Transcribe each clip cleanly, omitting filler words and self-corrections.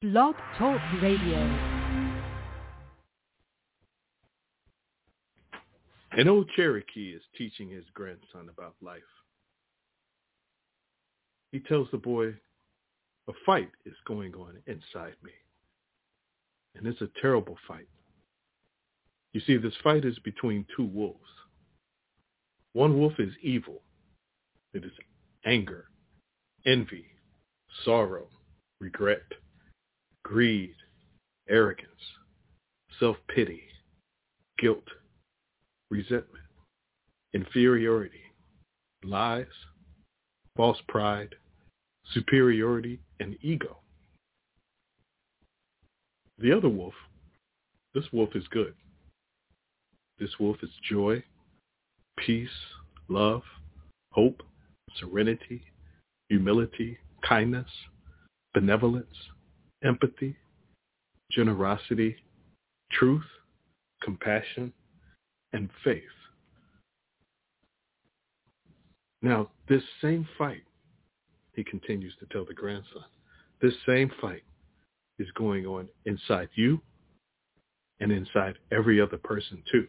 Blog Talk Radio. An old Cherokee is teaching his grandson about life. He tells the boy, a fight is going on inside me. And it's a terrible fight. You see, this fight is between two wolves. One wolf is evil. It is anger, envy, sorrow, regret, greed, arrogance, self-pity, guilt, resentment, inferiority, lies, false pride, superiority, and ego. The other wolf, this wolf is good. This wolf is joy, peace, love, hope, serenity, humility, kindness, benevolence, empathy, generosity, truth, compassion, and faith. Now, this same fight, he continues to tell the grandson, this same fight is going on inside you and inside every other person too.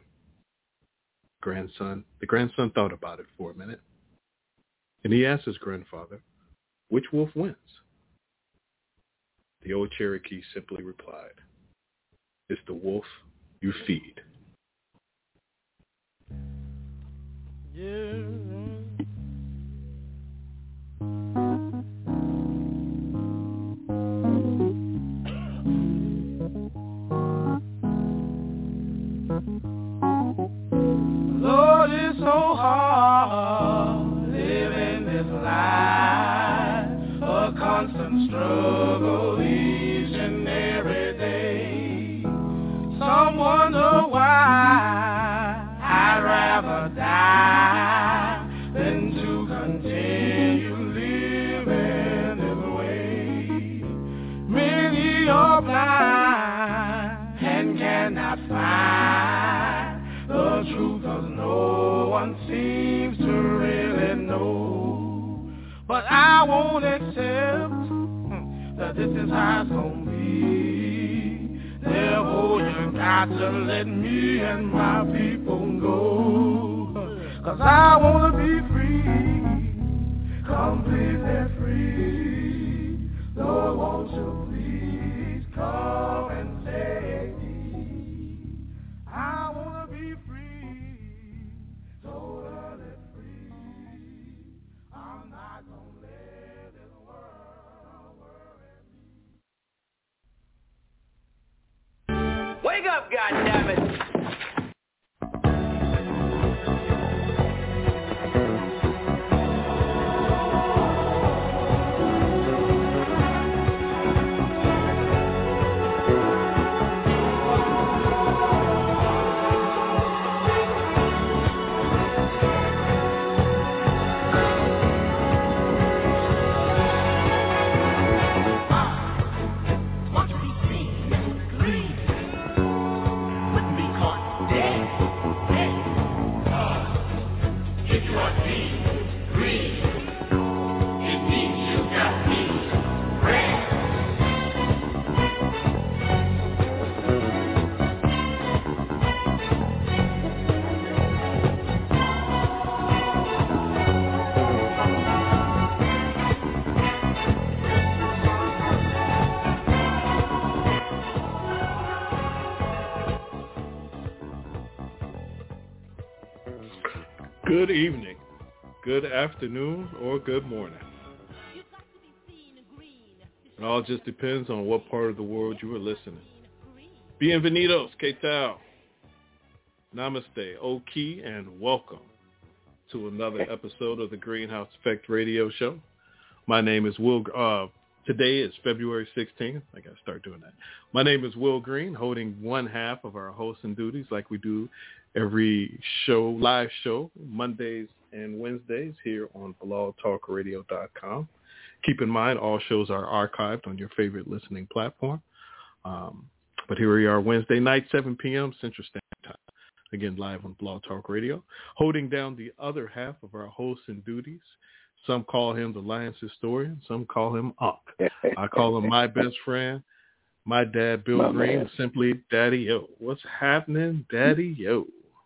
The grandson thought about it for a minute, and he asked his grandfather, which wolf wins? The old Cherokee simply replied, it's the wolf you feed. Yeah. Lord, it's so hard living this life, a constant struggle each and every day. Some wonder why I'd rather die than to continue living this way. Many are blind and cannot find the truth, 'cause no one seems to really know. But I won't accept that this is how it's gonna be. Therefore you got to let me and my people go. 'Cause I wanna be free, completely free. Lord, won't you please come and save me? I wanna be free, totally free. I'm not gonna let this world worry me. Wake up, goddammit! Good evening, good afternoon, or good morning. It all just depends on what part of the world you are listening. Bienvenidos, ¿qué tal? Namaste, Oki, and welcome to another episode of the Greenhouse Effect Radio Show. My name is Will. Today is February 16th. I got to start doing that. My name is Will Green, holding one half of our hosting duties like we do every show, live show, Mondays and Wednesdays here on blogtalkradio.com. Keep in mind, all shows are archived on your favorite listening platform. But here we are Wednesday night, 7 p.m. Central Standard Time. Again, live on Blog Talk Radio. Holding down the other half of our hosting duties. Some call him the Lions historian. Some call him Unc. I call him my best friend, My dad, Bill Green, simply Daddy O. What's happening, Daddy Yo?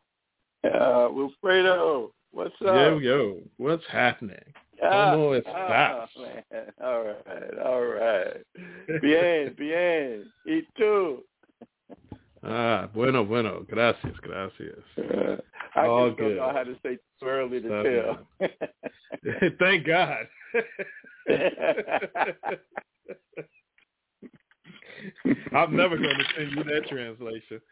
Wilfredo, what's up? Yo, what's happening? ¿Cómo estás? Man. All right. Bien. Y tú? Bueno. Gracias. I All just good. don't know how to say too early to tell. Thank God. I'm never going to send you that translation.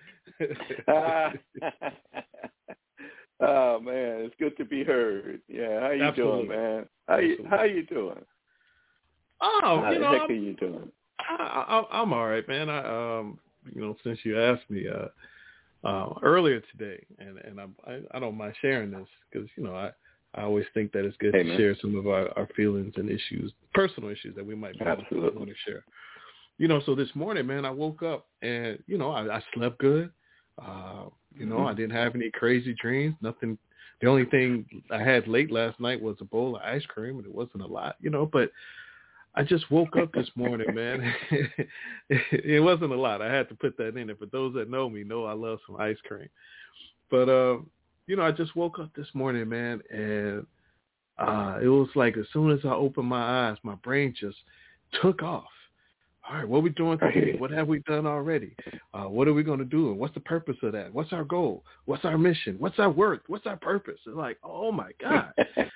Oh man, it's good to be heard. Yeah, how you Absolutely. doing, man? How you doing? Oh, how the heck are you doing? I'm all right, man. Since you asked me earlier today, and I don't mind sharing this because I always think that it's good to share some of our feelings and issues, personal issues that we might want to share. So this morning, man, I woke up and I slept good. I didn't have any crazy dreams. Nothing. The only thing I had late last night was a bowl of ice cream, and it wasn't a lot, but I just woke up this morning, man. It wasn't a lot. I had to put that in there. For those that know me, know I love some ice cream. But, I just woke up this morning, man, and it was like as soon as I opened my eyes, my brain just took off. All right, what are we doing today? What have we done already? What are we going to do? And what's the purpose of that? What's our goal? What's our mission? What's our work? What's our purpose? It's like, oh, my God.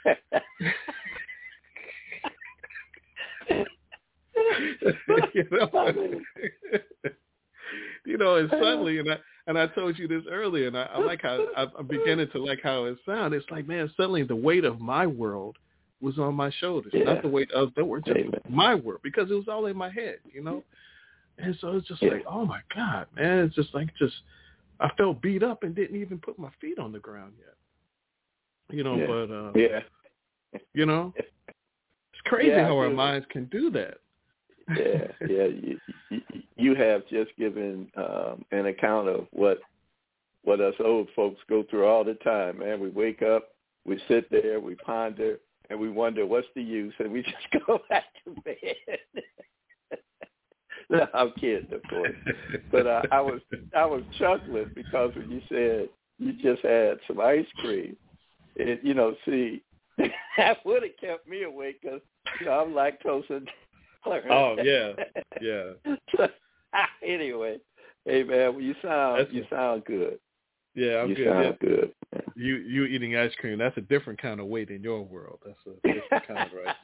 And suddenly, and I told you this earlier, and I like how I'm beginning to like how it sounds. It's like, man, suddenly the weight of my world was on my shoulders, not the weight of the world, just my world, because it was all in my head, And so it's just like, oh my God, man, it's just like I felt beat up and didn't even put my feet on the ground yet, But it's crazy how our minds can do that. You have just given an account of what us old folks go through all the time, man. We wake up, we sit there, we ponder, and we wonder what's the use, and we just go back to bed. No, I'm kidding, of course. But I was chuckling because when you said you just had some ice cream, and that would have kept me awake because I'm lactose intolerant. Oh yeah. So, anyway, hey man, you sound good. Yeah, I'm good. You sound good. You eating ice cream? That's a different kind of weight in your world. That's a different kind right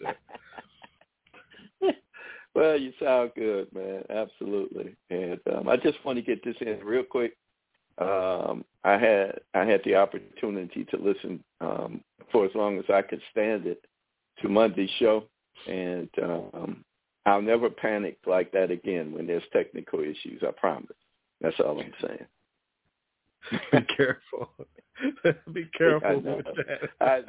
there. Well, you sound good, man. Absolutely. And I just want to get this in real quick. I had the opportunity to listen for as long as I could stand it to Monday's show, and I'll never panic like that again when there's technical issues. I promise. That's all I'm saying. Be careful. Be careful with that. I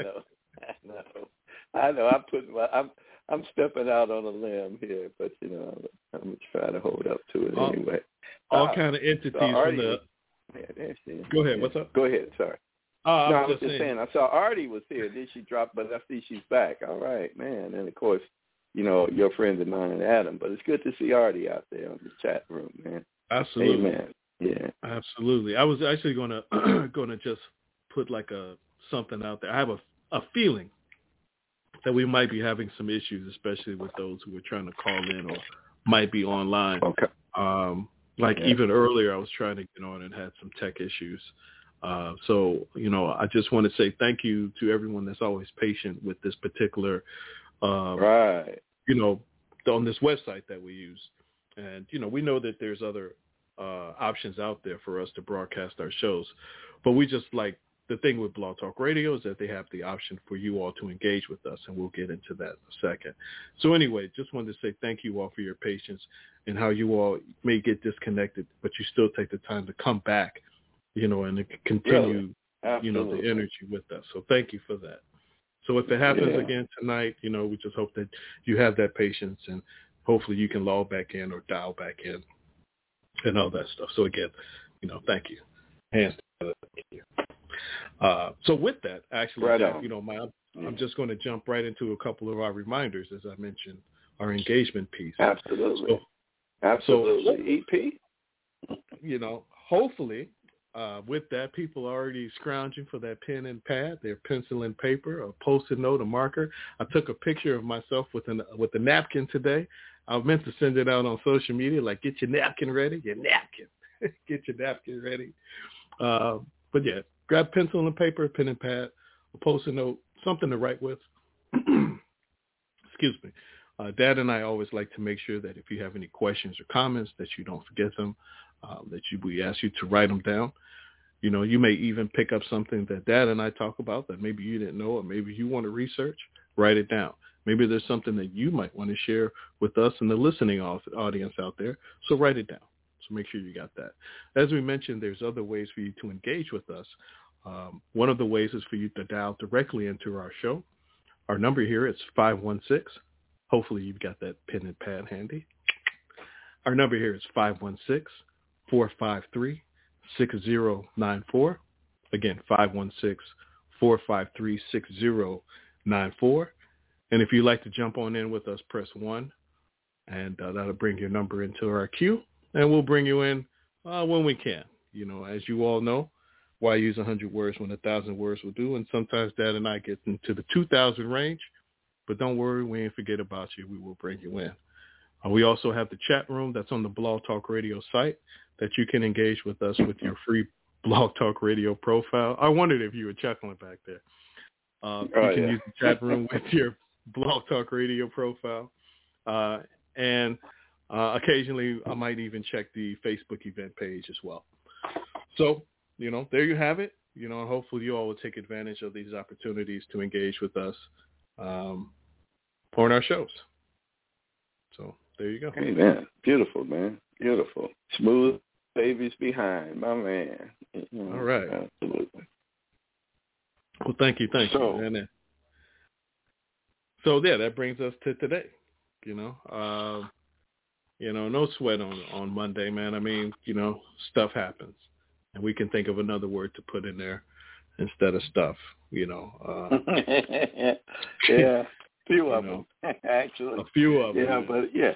know. I'm stepping out on a limb here, but I'm gonna try to hold up to it anyway. All kind of entities from the. Go ahead. What's up? Go ahead. Sorry. I was just saying. I saw Artie was here. Then she dropped, but I see she's back. All right, man. And of course, your friend of mine and Adam. But it's good to see Artie out there in the chat room, man. Absolutely. Amen. Yeah. Absolutely. I was actually gonna just put like something out there. I have a feeling that we might be having some issues, especially with those who are trying to call in or might be online. Okay. Even earlier, I was trying to get on and had some tech issues. So I just want to say thank you to everyone that's always patient with this particular, right. On this website that we use. And, we know that there's other options out there for us to broadcast our shows, but we just like the thing with Blog Talk Radio is that they have the option for you all to engage with us, and we'll get into that in a second. So anyway, just wanted to say thank you all for your patience and how you all may get disconnected, but you still take the time to come back, and continue, the energy with us. So thank you for that. So if it happens again tonight, we just hope that you have that patience and hopefully you can log back in or dial back in and all that stuff. So again, thank you. Hands together. Thank you. So with that, actually, I'm just going to jump right into a couple of our reminders, as I mentioned, our engagement piece. Absolutely. Absolutely. EP. You know, hopefully, with that, people are already scrounging for that pen and pad, their pencil and paper, a Post-it note, a marker. I took a picture of myself with a napkin today. I meant to send it out on social media, like, get your napkin ready, get your napkin ready. But yeah, grab pencil and paper, pen and pad, a Post-it note, something to write with. Excuse me. Dad and I always like to make sure that if you have any questions or comments, that you don't forget them, we ask you to write them down. You know, you may even pick up something that Dad and I talk about that maybe you didn't know, or maybe you want to research. Write it down. Maybe there's something that you might want to share with us and the listening audience out there. So write it down. So make sure you got that. As we mentioned, there's other ways for you to engage with us. One of the ways is for you to dial directly into our show. Our number here is 516. Hopefully you've got that pen and pad handy. Our number here is 516-453-6094. Again, 516-453-6094. And if you'd like to jump on in with us, press 1, and that'll bring your number into our queue, and we'll bring you in when we can. You know, as you all know, why use 100 words when 1,000 words will do? And sometimes Dad and I get into the 2,000 range, but don't worry, we ain't forget about you. We will bring you in. We also have the chat room that's on the Blog Talk Radio site that you can engage with us with your free Blog Talk Radio profile. I wondered if you were chuckling back there. You can use the chat room with your Blog Talk Radio profile. And occasionally I might even check the Facebook event page as well. So, you know, there you have it. You know, hopefully you all will take advantage of these opportunities to engage with us on our shows. So there you go. Amen. Beautiful, man. Beautiful. Smooth babies behind, my man. All right. Absolutely. Well, thank you. And so yeah, that brings us to today. You know, no sweat on Monday, man. I mean, you know, stuff happens, and we can think of another word to put in there instead of stuff. You know. Yeah. Few of them, actually. A few of them. Yeah, but yeah.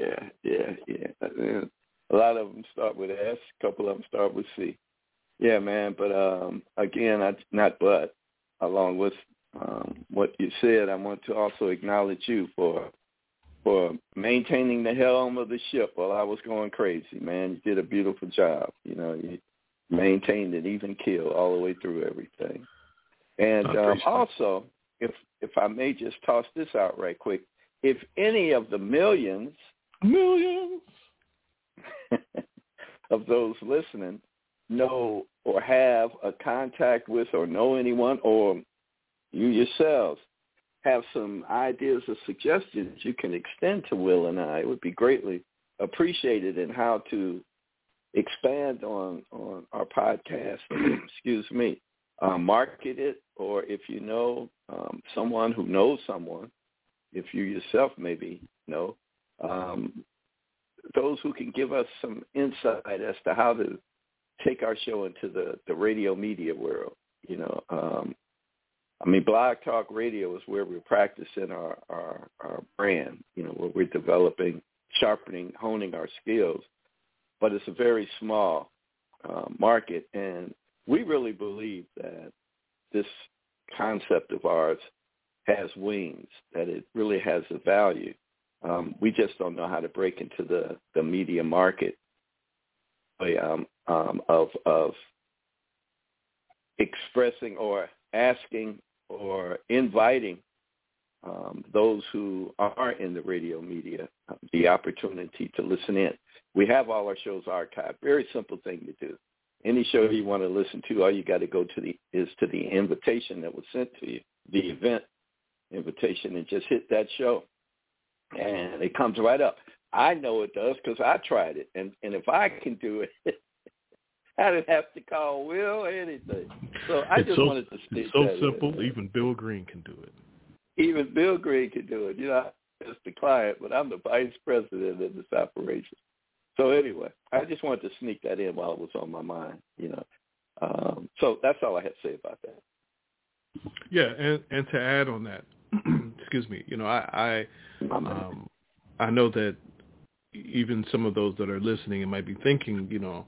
A lot of them start with S. A couple of them start with C. Yeah, man. But again, along with what you said, I want to also acknowledge you for maintaining the helm of the ship while I was going crazy, man. You did a beautiful job. You know, you maintained an even keel all the way through everything. And also, if I may just toss this out right quick, if any of the millions of those listening know or have a contact with or know anyone, or you yourselves have some ideas or suggestions you can extend to Will and I, it would be greatly appreciated in how to expand on our podcast, market it, or if you know someone who knows someone, if you yourself maybe know, those who can give us some insight as to how to take our show into the radio media world. You know, Blog Talk Radio is where we're practicing our brand, you know, where we're developing, sharpening, honing our skills. But it's a very small market, and we really believe that this concept of ours has wings, that it really has a value. We just don't know how to break into the media market of expressing or asking or inviting those who are in the radio media the opportunity to listen in. We have all our shows archived. Very simple thing to do. Any show you want to listen to, all you got to go to the invitation that was sent to you, the event invitation, and just hit that show, and it comes right up. I know it does because I tried it, and if I can do it, I didn't have to call Will or anything. So I wanted to stick it's so simple. In. Even Bill Green can do it. Even Bill Green can do it. You know, I'm just the client, but I'm the vice president of this operation. So anyway, I just wanted to sneak that in while it was on my mind, you know. So that's all I had to say about that. Yeah, and to add on that, excuse me, you know, I know that even some of those that are listening and might be thinking,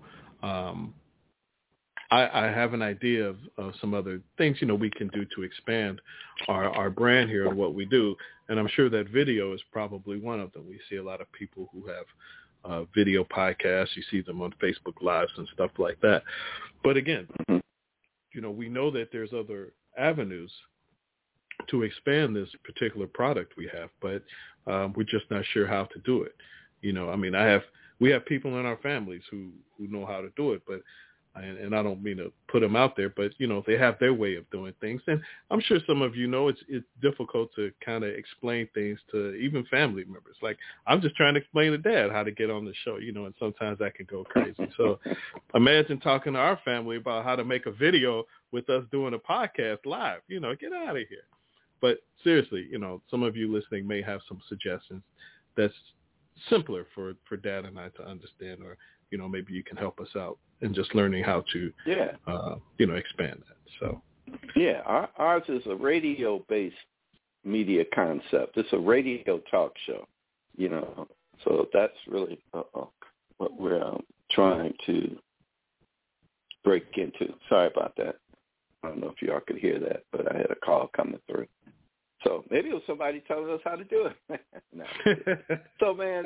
I have an idea of some other things, we can do to expand our brand here and what we do. And I'm sure that video is probably one of them. We see a lot of people who have video podcasts. You see them on Facebook Lives and stuff like that. But again, we know that there's other avenues to expand this particular product we have, but we're just not sure how to do it. We have people in our families who know how to do it, but and I don't mean to put them out there, but they have their way of doing things, and I'm sure some of it's difficult to kind of explain things to even family members. Like I'm just trying to explain to Dad how to get on the show, and sometimes that can go crazy. So imagine talking to our family about how to make a video with us doing a podcast live. Get out of here. But seriously, some of you listening may have some suggestions that's simpler for Dad and I to understand, or maybe you can help us out in just learning how to expand that. So ours is a radio-based media concept. It's a radio talk show, so that's really what we're trying to break into. Sorry about that. I don't know if y'all could hear that, but I had a call coming through. So maybe it was somebody telling us how to do it. No. So, man,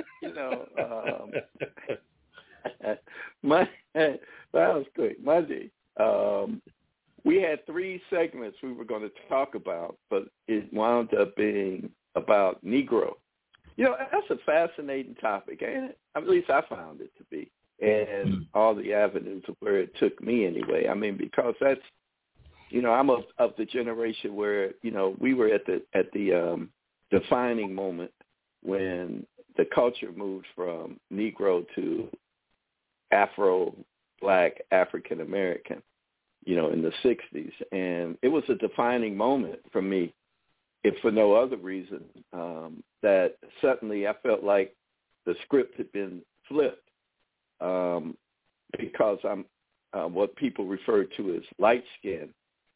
that was quick. Monday, we had 3 segments we were going to talk about, but it wound up being about Negro. That's a fascinating topic, ain't it? At least I found it to be, and all the avenues of where it took me anyway. Because that's, I'm of the generation where, we were at the defining moment when the culture moved from Negro to Afro-Black, African-American, in the 60s. And it was a defining moment for me, if for no other reason, that suddenly I felt like the script had been flipped, because I'm what people refer to as light-skinned.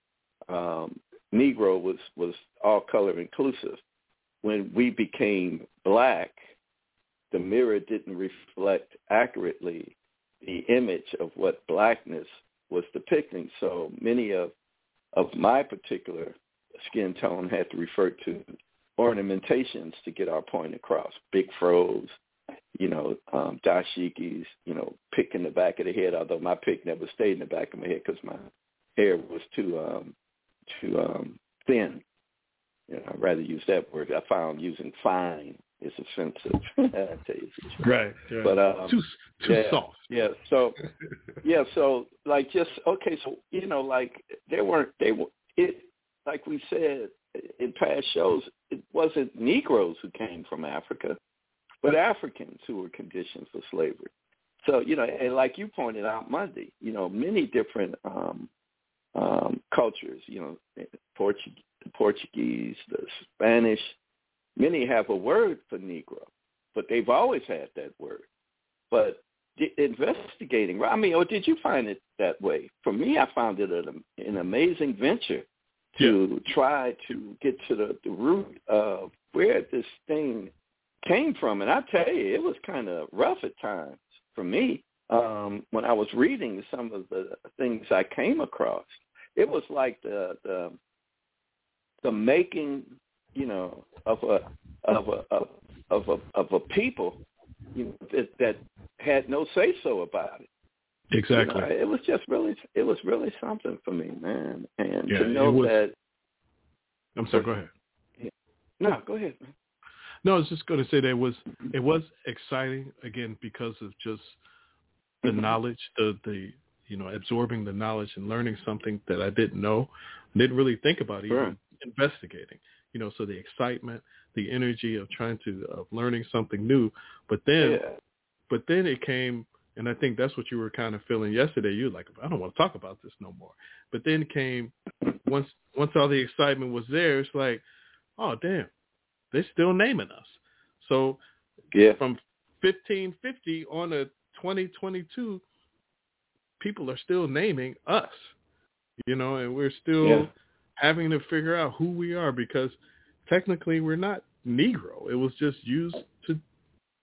Negro was all color inclusive. When we became Black, the mirror didn't reflect accurately the image of what Blackness was depicting. So many of my particular skin tone had to refer to ornamentations to get our point across. Big fros, dashikis, pick in the back of the head, although my pick never stayed in the back of my head because my hair was too thin. I'd rather use that word. I found using fine is offensive. I tell you the truth. Right. But too soft. Yeah. So like just okay. So like like we said in past shows, it wasn't Negroes who came from Africa, but Africans who were conditioned for slavery. So and like you pointed out Monday, many different cultures, the Portuguese, the Spanish, many have a word for Negro, but they've always had that word. But investigating, or did you find it that way? For me, I found it an amazing venture to try to get to the root of where this thing came from. And I tell you, it was kind of rough at times for me. When I was reading some of the things I came across, it was like the making, of a people, that had no say so about it. Exactly. It was really something for me, man. And to know that. I'm sorry. Go ahead. No, go ahead, man. No, I was just going to say that it was exciting again because of just the knowledge, the absorbing the knowledge and learning something that I didn't know, didn't really think about even investigating. So the excitement, the energy of learning something new, but then it came, and I think that's what you were kind of feeling yesterday. You were like, I don't want to talk about this no more. But then it came once all the excitement was there. It's like, oh damn, they're still naming us. So from 1550 on to 2022, people are still naming us, and we're still having to figure out who we are because technically we're not Negro. It was just used to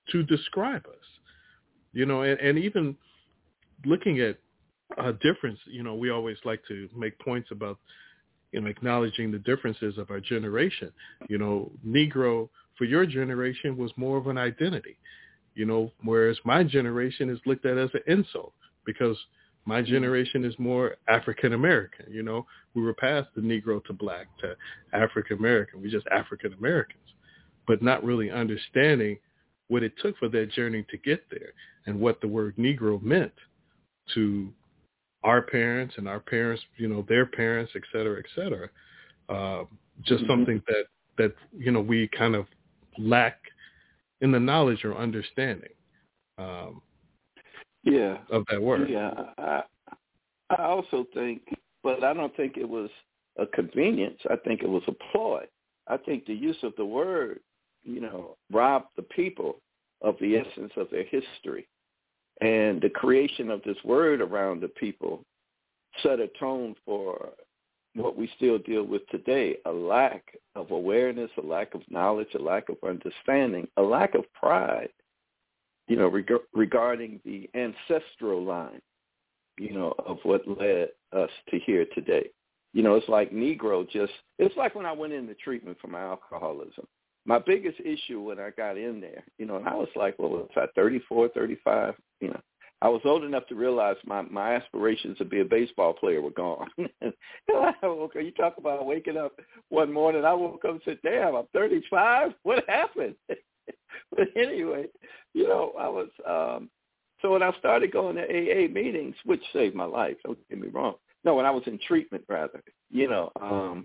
to describe us. And even looking at a difference, we always like to make points about, acknowledging the differences of our generation. Negro for your generation was more of an identity, whereas my generation is looked at as an insult because my generation is more African American. We were past the Negro to Black to African American. We're just African Americans, but not really understanding what it took for that journey to get there and what the word Negro meant to our parents and our parents, their parents, et cetera, et cetera. Just something that we kind of lack in the knowledge or understanding of that word. Yeah, I also think, but I don't think it was a convenience. I think it was a ploy. I think the use of the word, robbed the people of the essence of their history. And the creation of this word around the people set a tone for what we still deal with today, a lack of awareness, a lack of knowledge, a lack of understanding, a lack of pride, regarding the ancestral line, of what led us to here today. It's like Negro it's like when I went into treatment for my alcoholism. My biggest issue when I got in there, and I was like, well, was I 34, 35? I was old enough to realize my aspirations to be a baseball player were gone. You talk about waking up one morning, I woke up and said, damn, I'm 35? What happened? But anyway, I was, so when I started going to AA meetings, which saved my life, don't get me wrong. No, when I was in treatment, rather, the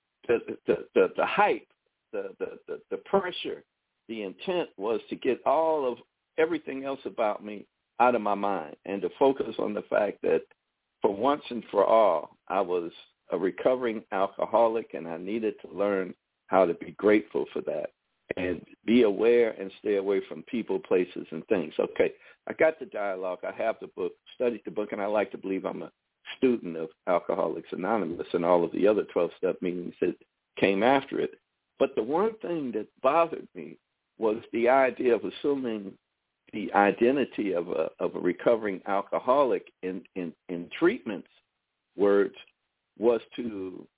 hype, the pressure, the intent was to get all of everything else about me out of my mind and to focus on the fact that for once and for all, I was a recovering alcoholic and I needed to learn how to be grateful for that and be aware and stay away from people, places, and things. Okay, I got the dialogue. I have the book, studied the book, and I like to believe I'm a student of Alcoholics Anonymous and all of the other 12-step meetings that came after it. But the one thing that bothered me was the idea of assuming the identity of a recovering alcoholic in treatment's words was to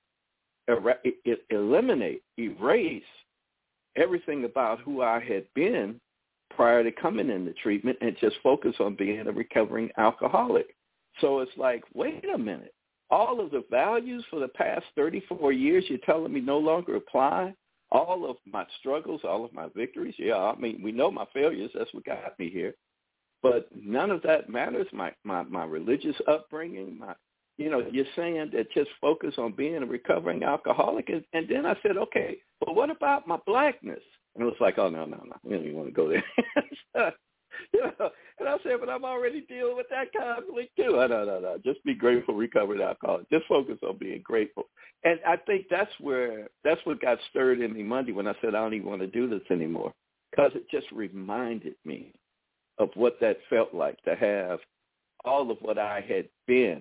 erase everything about who I had been prior to coming into treatment and just focus on being a recovering alcoholic. So it's like, wait a minute. All of the values for the past 34 years you're telling me no longer apply? All of my struggles, all of my victories, we know my failures. That's what got me here. But none of that matters. My religious upbringing, you're saying that just focus on being a recovering alcoholic. And then I said, okay, but what about my blackness? And it was like, oh, no, we don't even want to go there. And I said, but I'm already dealing with that conflict too. No. Just be grateful, recovered alcoholic. Just focus on being grateful. And I think that's what got stirred in me Monday when I said I don't even want to do this anymore, because it just reminded me of what that felt like to have all of what I had been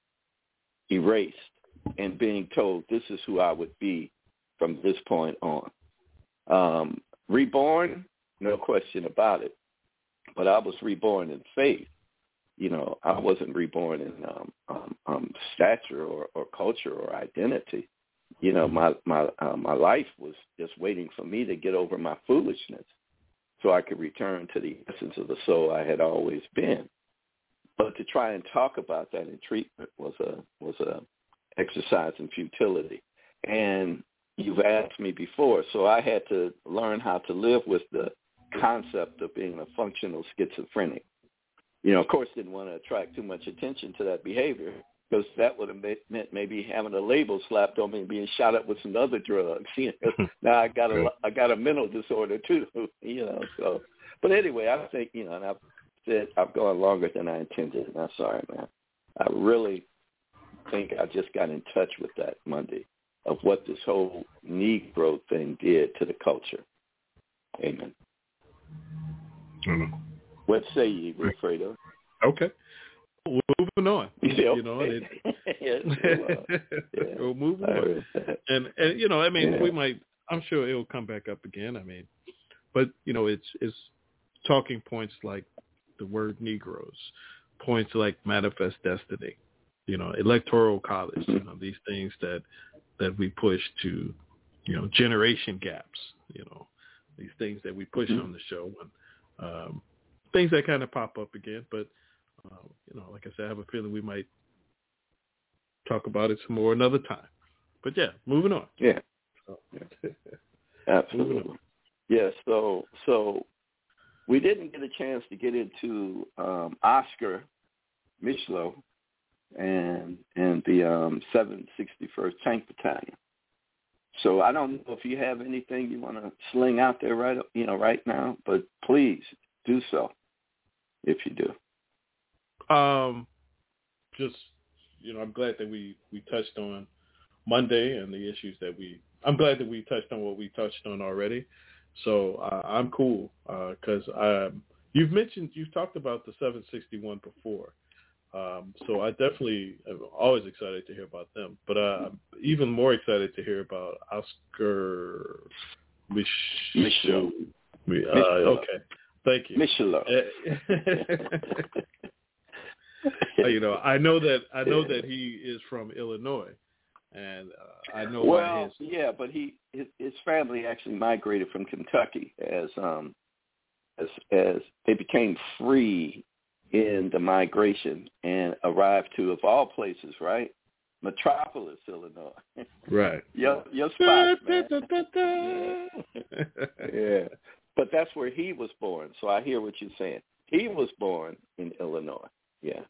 erased and being told this is who I would be from this point on. Reborn, no question about it. But I was reborn in faith. I wasn't reborn in stature or culture or identity. My life was just waiting for me to get over my foolishness so I could return to the essence of the soul I had always been. But to try and talk about that in treatment was a exercise in futility. And you've asked me before, so I had to learn how to live with the concept of being a functional schizophrenic. Of course, didn't want to attract too much attention to that behavior because that would have meant maybe having a label slapped on me and being shot up with some other drugs. Now I got a mental disorder too. So, but anyway, I think and I've said I've gone longer than I intended, and I'm sorry, man. I really think I just got in touch with that Monday of what this whole Negro thing did to the culture. Amen. What say ye, Wilfredo? Okay. We're moving on. We'll move on. And we might, I'm sure it'll come back up again. But it's talking points like the word Negroes, points like Manifest Destiny, Electoral College, these things that we push to, generation gaps, these things that we push on the show, and things that kind of pop up again. But, like I said, I have a feeling we might talk about it some more another time. But, yeah, moving on. Yeah. Absolutely. Yeah, so we didn't get a chance to get into Oscar Micheaux and the 761st Tank Battalion. So I don't know if you have anything you want to sling out there right now, but please do so if you do. Just, I'm glad that we touched on Monday and the issues I'm glad that we touched on what we touched on already. So I'm cool because you've talked about the 761 before. So I definitely am always excited to hear about them. But I'm even more excited to hear about Oscar Micheaux. Okay. Thank you. Micheaux. I know that he is from Illinois, and I know why his. Yeah, but his family actually migrated from Kentucky as they became free in the migration and arrived to, of all places, right, Metropolis, Illinois. Right. Your spot, man. Yeah. But that's where he was born. So I hear what you're saying. He was born in Illinois. Yeah.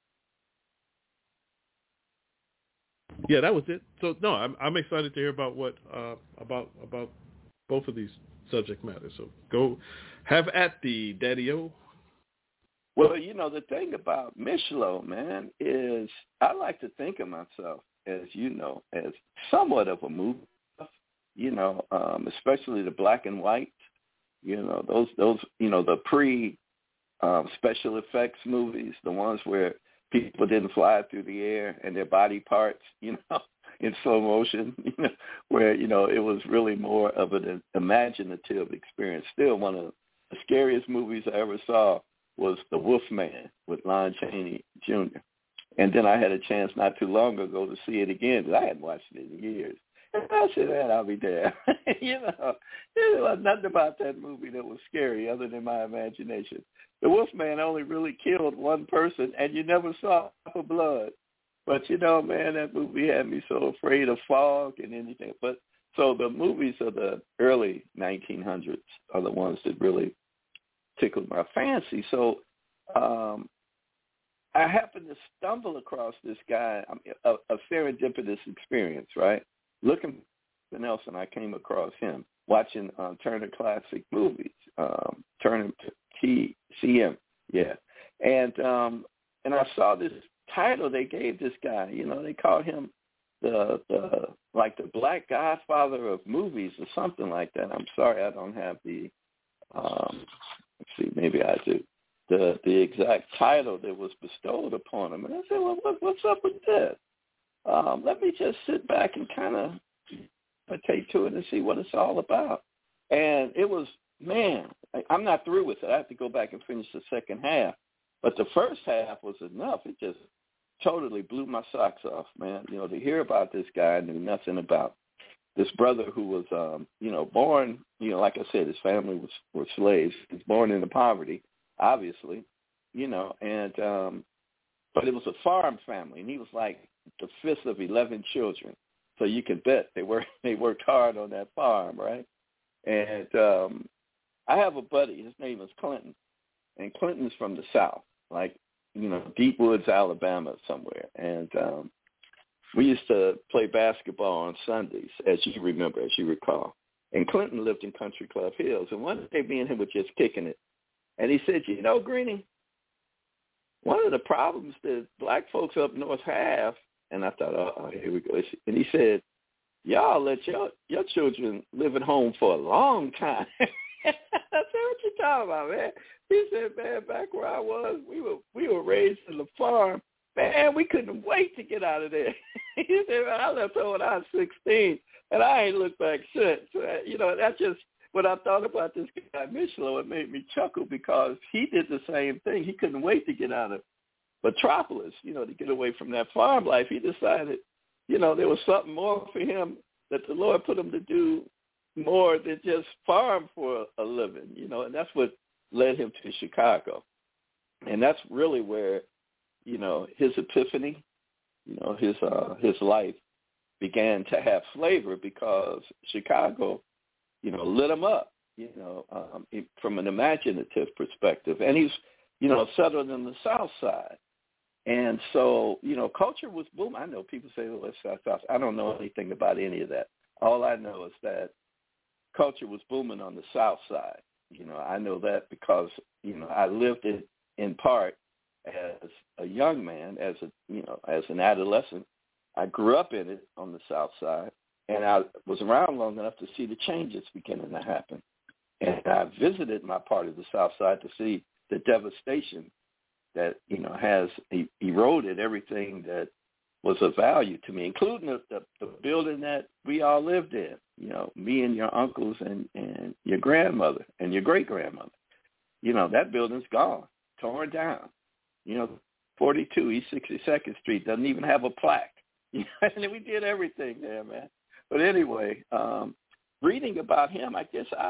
Yeah, that was it. So no, I'm excited to hear about what about both of these subject matters. So go have at the Daddy-O. Well, the thing about Micheaux, man, is I like to think of myself as somewhat of a movie buff, especially the black and white, those the pre special effects movies, the ones where people didn't fly through the air and their body parts, in slow motion, where, it was really more of an imaginative experience. Still, one of the scariest movies I ever saw was The Wolfman with Lon Chaney Jr. And then I had a chance not too long ago to see it again because I hadn't watched it in years. And I said, man, I'll be there. There was nothing about that movie that was scary other than my imagination. The Wolfman only really killed one person, and you never saw for blood. But, man, that movie had me so afraid of fog and anything. But so the movies of the early 1900s are the ones that really tickled my fancy. So I happened to stumble across this guy, a serendipitous experience, right? Looking for something else, and I came across him watching Turner Classic Movies, Turner TCM, yeah. And I saw this title they gave this guy. They called him the Black Godfather of movies or something like that. I'm sorry, I don't have the. Let's see, maybe I do. The exact title that was bestowed upon him. And I said, well, what's up with this? Let me just sit back and kind of take to it and see what it's all about. And it was, man, I'm not through with it. I have to go back and finish the second half. But the first half was enough. It just totally blew my socks off, man. To hear about this guy I knew nothing about. This brother who was, born, like I said, his family were slaves. He was born into poverty, obviously, and but it was a farm family, and he was like the fifth of 11 children. So you can bet they worked hard on that farm, right? And I have a buddy. His name is Clinton, and Clinton's from the South, like Deep Woods, Alabama, somewhere, and we used to play basketball on Sundays, as you recall. And Clinton lived in Country Club Hills. And one day me and him were just kicking it. And he said, Greenie, one of the problems that black folks up north have, and I thought, oh, here we go. And he said, y'all let your children live at home for a long time. I said, what you talking about, man? He said, man, back where I was, we were raised in the farm. Man, we couldn't wait to get out of there. He said, man, I left home when I was 16, and I ain't looked back since. That just when I thought about this guy Michelow, it made me chuckle because he did the same thing. He couldn't wait to get out of Metropolis, to get away from that farm life. He decided, there was something more for him, that the Lord put him to do more than just farm for a living, and that's what led him to Chicago. And that's really where, his epiphany, his life began to have flavor, because Chicago, lit him up, from an imaginative perspective. And he's, settled in the South Side. And so, culture was booming. I know people say, well, it's South. I don't know anything about any of that. All I know is that culture was booming on the South Side. I know that because, I lived it in part as a young man, as an adolescent. I grew up in it on the South Side, and I was around long enough to see the changes beginning to happen. And I visited my part of the South Side to see the devastation that, has eroded everything that was of value to me, including the building that we all lived in, me and your uncles and your grandmother and your great-grandmother. That building's gone, torn down. 42 East 62nd Street doesn't even have a plaque. And we did everything there, man. But anyway, reading about him, I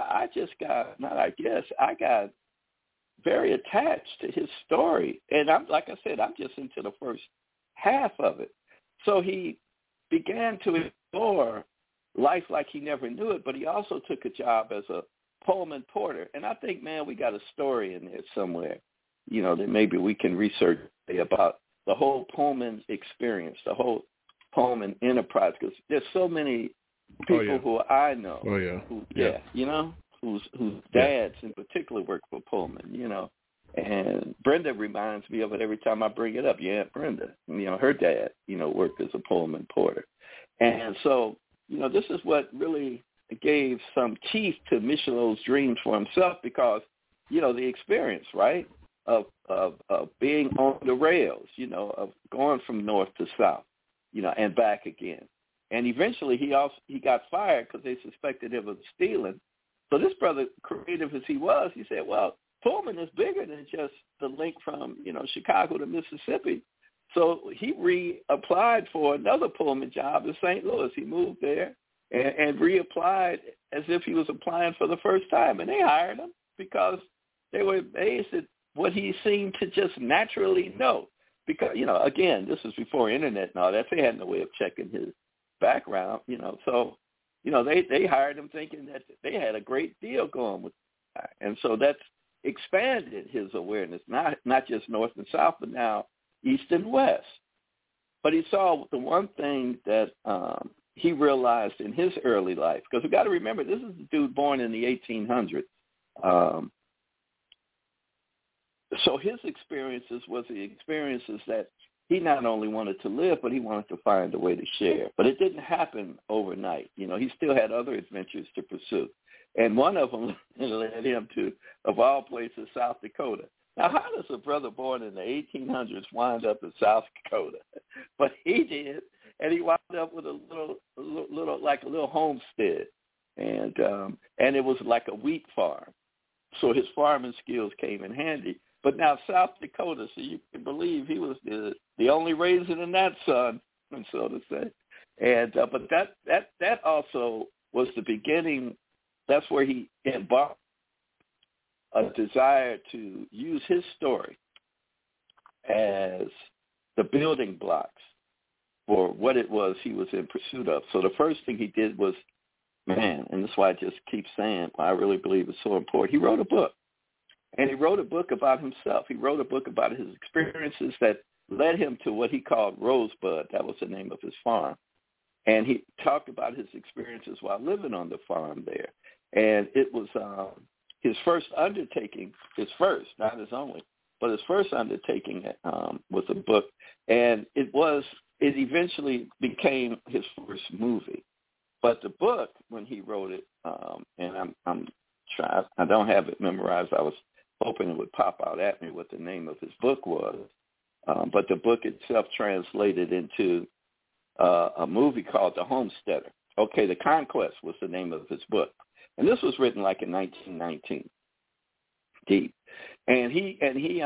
got very attached to his story. And like I said, I'm just into the first half of it. So he began to explore life like he never knew it, but he also took a job as a Pullman porter. And I think, man, we got a story in there somewhere, that maybe we can research about the whole Pullman experience, the whole Pullman enterprise, because there's so many people who I know, whose dads in particular work for Pullman, and Brenda reminds me of it every time I bring it up. Yeah, Aunt Brenda, her dad, worked as a Pullman porter. And so, this is what really gave some teeth to Michelow's dreams for himself, because, the experience, right, of being on the rails, of going from north to south, and back again. And eventually he got fired because they suspected him of stealing. So this brother, creative as he was, he said, well, Pullman is bigger than just the link from, Chicago to Mississippi. So he reapplied for another Pullman job in St. Louis. He moved there and reapplied as if he was applying for the first time. And they hired him because they were amazed at what he seemed to just naturally know. Because, again, this was before internet and all that. They had no way of checking his background, So, they hired him thinking that they had a great deal going with the guy. And so that's expanded his awareness, not just north and south, but now east and west. But he saw the one thing that he realized in his early life, because we got to remember, this is a dude born in the 1800s. So his experiences was the experiences that he not only wanted to live, but he wanted to find a way to share. But it didn't happen overnight. He still had other adventures to pursue. And one of them led him to, of all places, South Dakota. Now, how does a brother born in the 1800s wind up in South Dakota? But he did, and he wound up with a little homestead, and it was like a wheat farm. So his farming skills came in handy. But now South Dakota, so you can believe he was the only raisin in that sun, so to say. And but that also was the beginning. That's where he embarked a desire to use his story as the building blocks for what it was he was in pursuit of. So the first thing he did was, and this is why I just keep saying, I really believe it's so important. He wrote a book. And he wrote a book about himself. He wrote a book about his experiences that led him to what he called Rosebud. That was the name of his farm. And he talked about his experiences while living on the farm there. And it was his first undertaking, not his only, but his first undertaking was a book. And it eventually became his first movie. But the book, when he wrote it, and I don't have it memorized. I was hoping it would pop out at me what the name of his book was. But the book itself translated into a movie called The Homesteader. Okay, The Conquest was the name of his book. And this was written like in 1919, deep. And he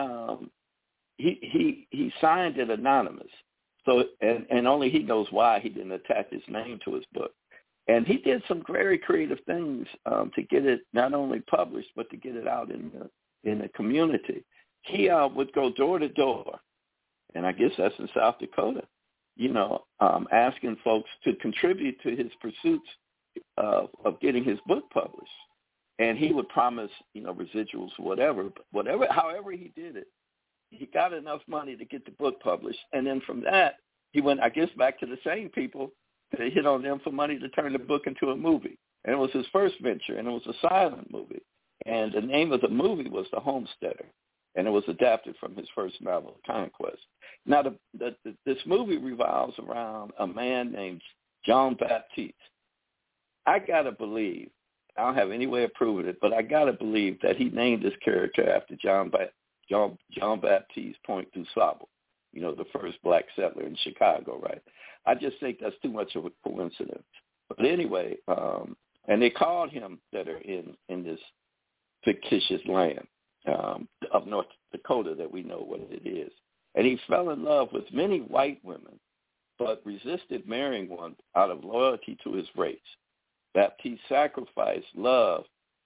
signed it anonymous. So and only he knows why he didn't attach his name to his book. And he did some very creative things to get it not only published but to get it out in the community. He would go door to door, and I guess that's in South Dakota, asking folks to contribute to his pursuits of getting his book published. And he would promise, residuals, however he did it. He got enough money to get the book published. And then from that, he went, I guess, back to the same people to hit on them for money to turn the book into a movie. And it was his first venture, and it was a silent movie. And the name of the movie was The Homesteader, and it was adapted from his first novel, Conquest. Now, this movie revolves around a man named Jean Baptiste. I got to believe, I don't have any way of proving it, but I got to believe that he named this character after Jean Baptiste Point du Sable, the first black settler in Chicago, right? I just think that's too much of a coincidence. But anyway, and they called him better in this fictitious land of North Dakota that we know what it is. And he fell in love with many white women, but resisted marrying one out of loyalty to his race. Baptiste sacrificed love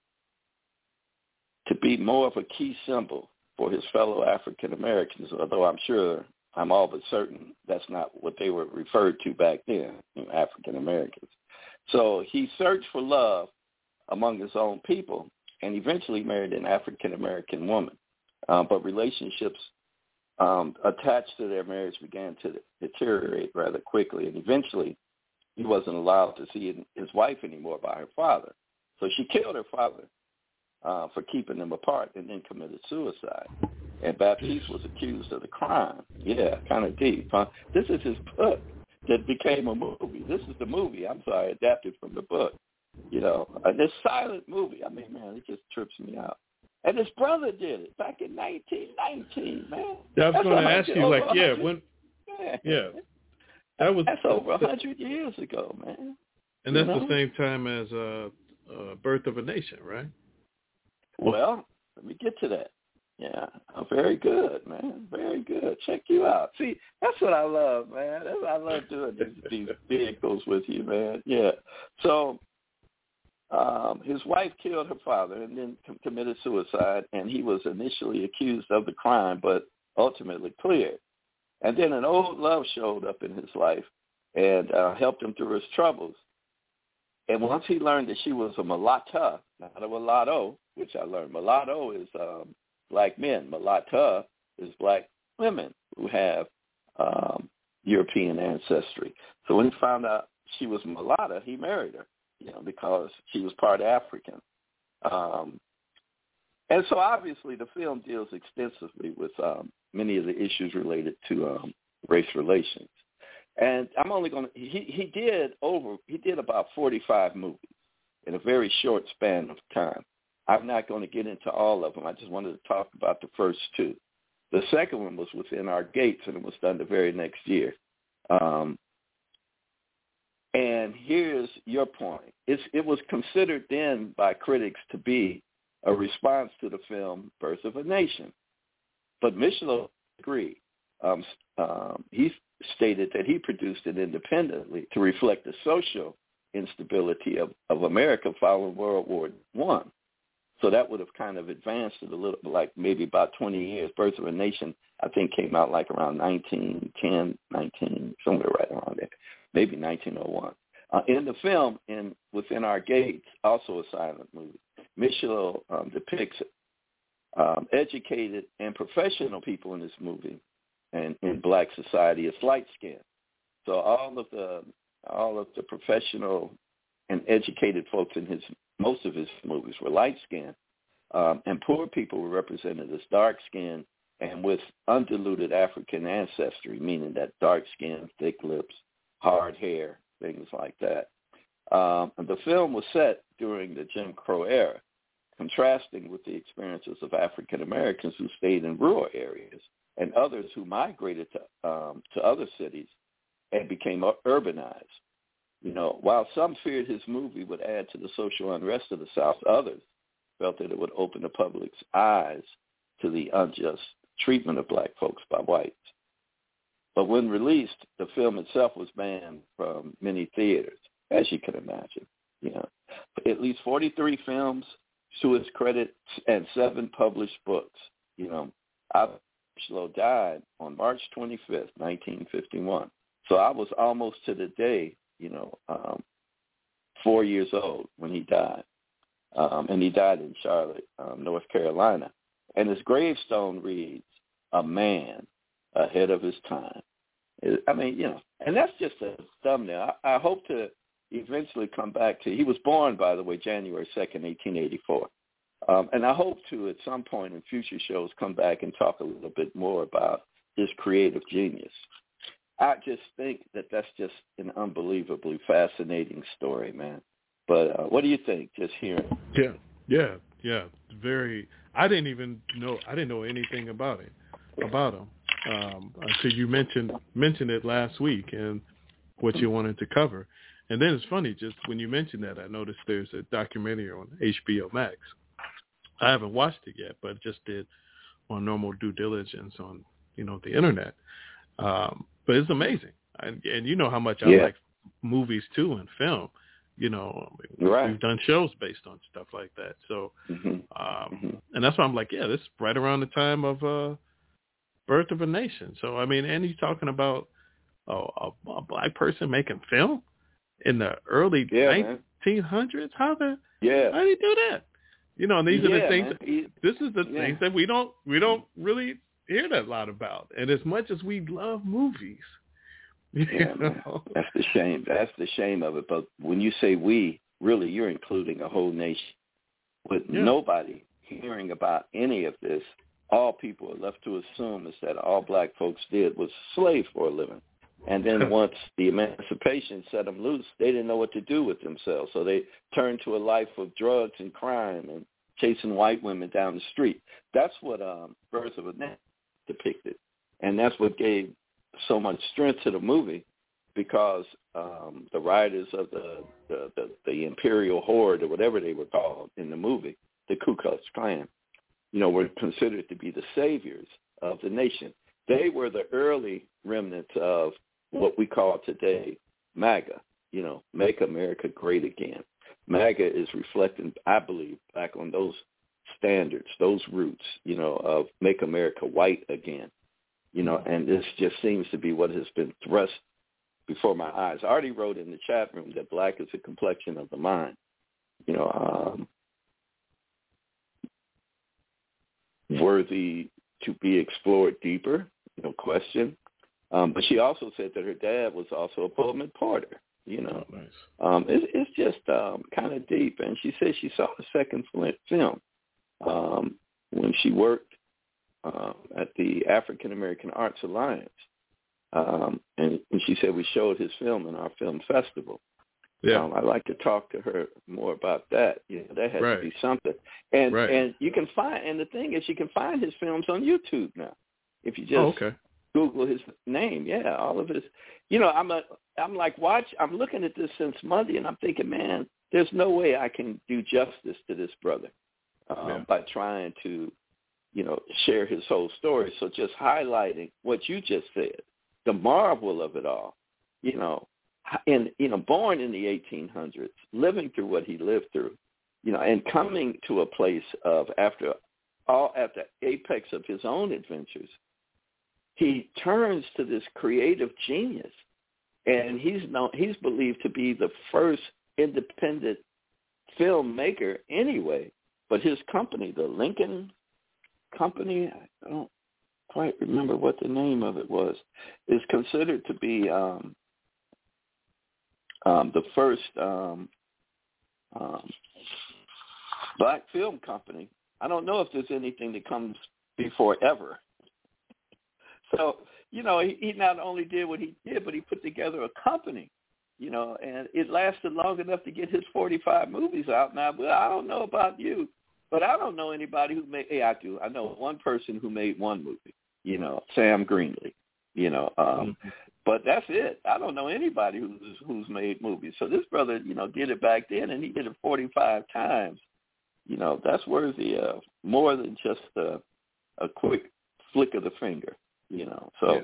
to be more of a key symbol for his fellow African Americans, although I'm all but certain that's not what they were referred to back then, African Americans. So he searched for love among his own people and eventually married an African American woman. But relationships attached to their marriage began to deteriorate rather quickly, and eventually he wasn't allowed to see his wife anymore by her father. So she killed her father for keeping them apart and then committed suicide. And Baptiste was accused of the crime. Yeah, kind of deep, huh? This is his book that became a movie. This is the movie, adapted from the book. This silent movie. I mean, man, it just trips me out. And his brother did it back in 1919, man. I was going to ask you, when? Yeah. That's over 100 years ago, man. And that's the same time as Birth of a Nation, right? Well, let me get to that. Yeah, very good, man. Very good. Check you out. See, that's what I love, man. I love doing these vehicles with you, man. Yeah. So his wife killed her father and then committed suicide, and he was initially accused of the crime but ultimately cleared. And then an old love showed up in his life and helped him through his troubles. And once he learned that she was a mulatta, not a mulatto, which I learned, mulatto is black men. Mulatta is black women who have European ancestry. So when he found out she was mulatta, he married her, because she was part African. And so obviously the film deals extensively with many of the issues related to race relations. And I'm only going to, he did about 45 movies in a very short span of time. I'm not going to get into all of them. I just wanted to talk about the first two. The second one was Within Our Gates, and it was done the very next year. And here's your point. It was considered then by critics to be a response to the film Birth of a Nation. But Michelot agreed. He stated that he produced it independently to reflect the social instability of America following World War I. So that would have kind of advanced it a little, like maybe about 20 years. Birth of a Nation, I think, came out like around 1910, somewhere right around there, maybe 1901. In the film, Within Our Gates, also a silent movie, Michelot depicts educated and professional people in this movie and in black society as light skinned. So all of the professional and educated folks in most of his movies were light skinned, and poor people were represented as dark skinned and with undiluted African ancestry, meaning that dark skin, thick lips, hard hair, things like that. And the film was set during the Jim Crow era, contrasting with the experiences of African Americans who stayed in rural areas and others who migrated to other cities and became urbanized. while some feared his movie would add to the social unrest of the South, others felt that it would open the public's eyes to the unjust treatment of black folks by whites. But when released, the film itself was banned from many theaters, as you can imagine. At least 43 films to his credit and 7 published books. Slow died on March 25th, 1951. So I was almost to the day, 4 years old when he died. And he died in Charlotte, North Carolina. And his gravestone reads, "A man ahead of his time." And that's just a thumbnail. I hope to eventually come back to, he was born, by the way, January 2nd, 1884. And I hope to, at some point in future shows, come back and talk a little bit more about his creative genius. I just think that that's just an unbelievably fascinating story, man. But what do you think, just hearing? Yeah. Very. I didn't know anything about him until you mentioned it last week and what you wanted to cover. And then it's funny, just when you mentioned that, I noticed there's a documentary on HBO Max. I haven't watched it yet, but just did on normal due diligence on, the internet. But it's amazing. And you know how much I like movies too and film. Right. We've done shows based on stuff like that. So, and that's why I'm like, this is right around the time of Birth of a Nation. So, and he's talking about a black person making film in the early 1900s. How did he do that? And these are the things. This is the things that we don't really hear that a lot about. And as much as we love movies, that's the shame. That's the shame of it. But when you say we, really, you're including a whole nation. With nobody hearing about any of this, all people are left to assume is that all black folks did was slave for a living. And then once the emancipation set them loose, they didn't know what to do with themselves. So they turned to a life of drugs and crime and chasing white women down the street. That's what Birth of a Nation depicted. And that's what gave so much strength to the movie, because the riders of the Imperial Horde, or whatever they were called in the movie, the Ku Klux Klan, were considered to be the saviors of the nation. They were the early remnants of what we call today MAGA, Make America Great Again. MAGA is reflecting, I believe, back on those standards, those roots, of Make America White Again. And this just seems to be what has been thrust before my eyes. I already wrote in the chat room that black is a complexion of the mind. Worthy to be explored deeper, no question. But she also said that her dad was also a Pullman porter. Nice. It's just kind of deep. And she said she saw the second film when she worked at the African American Arts Alliance. And she said we showed his film in our film festival. Yeah. I'd like to talk to her more about that. That has to be something. And you can find, and the thing is, you can find his films on YouTube now. If you just Google his name, all of his. I'm looking at this since Monday, and I'm thinking, man, there's no way I can do justice to this brother by trying to, share his whole story. So just highlighting what you just said, the marvel of it all, born in the 1800s, living through what he lived through, and coming to a place of at the apex of his own adventures, he turns to this creative genius, and he's believed to be the first independent filmmaker anyway. But his company, the Lincoln Company, I don't quite remember what the name of it was, is considered to be the first black film company. I don't know if there's anything that comes before ever. So, he not only did what he did, but he put together a company, and it lasted long enough to get his 45 movies out now. But I don't know about you, but I don't know anybody who made, I do. I know one person who made one movie, Sam Greenlee, But that's it. I don't know anybody who's made movies. So this brother, did it back then, and he did it 45 times. That's worthy of more than just a quick flick of the finger. So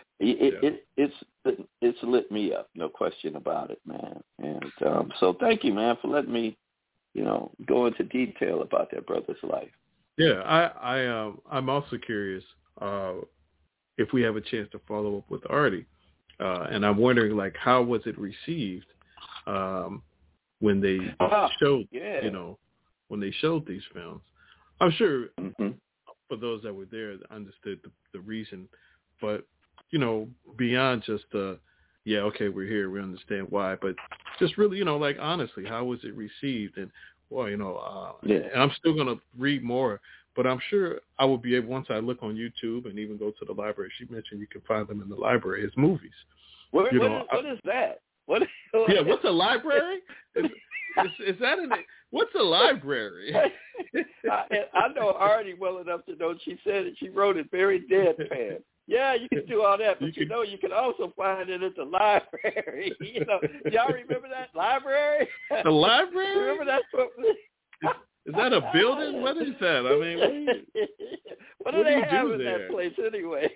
it's lit me up, no question about it, man. And so thank you, man, for letting me, go into detail about that brother's life. Yeah, I'm also curious if we have a chance to follow up with Artie. And I'm wondering, like, how was it received when they showed, when they showed these films? I'm sure for those that were there, understood the reason, but beyond just we're here, we understand why, but just really, like, honestly, how was it received? And and I'm still gonna read more. But I'm sure I will be able, once I look on YouTube and even go to the library. She mentioned you can find them in the library, his movies. What is that? What's a library? Is that what's a library? I know Artie well enough to know she said it. She wrote it very deadpan. Yeah, you can do all that, but you can also find it at the library. Y'all remember that library? The library? Remember that? Is that a building? What is that? I mean, what do they have in that place anyway?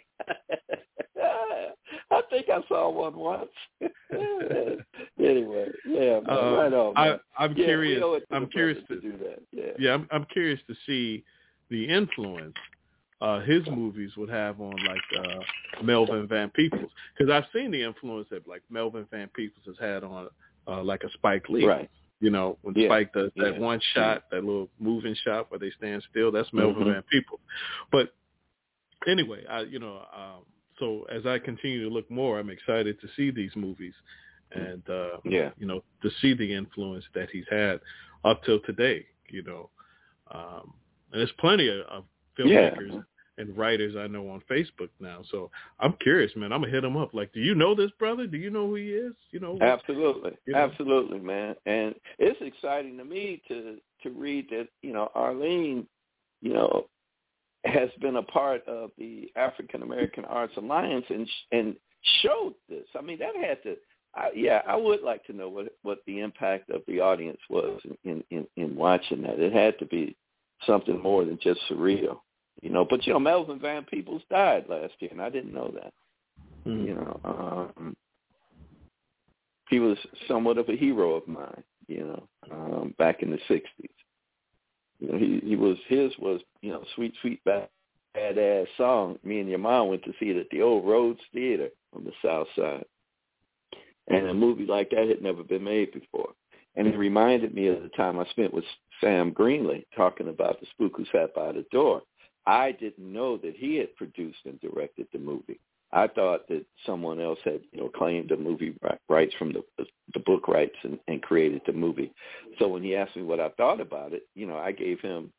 I think I saw one once. Anyway, yeah, right on. Man. I'm curious. I'm curious to do that. I'm curious to see the influence his movies would have on Melvin Van Peebles, because I've seen the influence that like Melvin Van Peebles has had on like a Spike Lee. Right. When Spike does that one shot, that little moving shot where they stand still, that's Melvin Van Peebles. But anyway, so as I continue to look more, I'm excited to see these movies and, to see the influence that he's had up till today, and there's plenty of filmmakers and writers I know on Facebook now. So I'm curious, man. I'm going to hit him up. Like, do you know this brother? Do you know who he is? Absolutely. Absolutely, man. And it's exciting to me to read that, Arlene, has been a part of the African American Arts Alliance and showed this. I mean, that had to, I would like to know what the impact of the audience was in watching that. It had to be something more than just surreal. But Melvin Van Peebles died last year, and I didn't know that. He was somewhat of a hero of mine. Back in the '60s. His was Sweet Sweet Badass Song. Me and your mom went to see it at the old Rhodes Theater on the South Side, and a movie like that had never been made before. And it reminded me of the time I spent with Sam Greenlee talking about The Spook Who Sat by the Door. I didn't know that he had produced and directed the movie. I thought that someone else had, claimed the movie rights from the book rights and created the movie. So when he asked me what I thought about it, I gave him,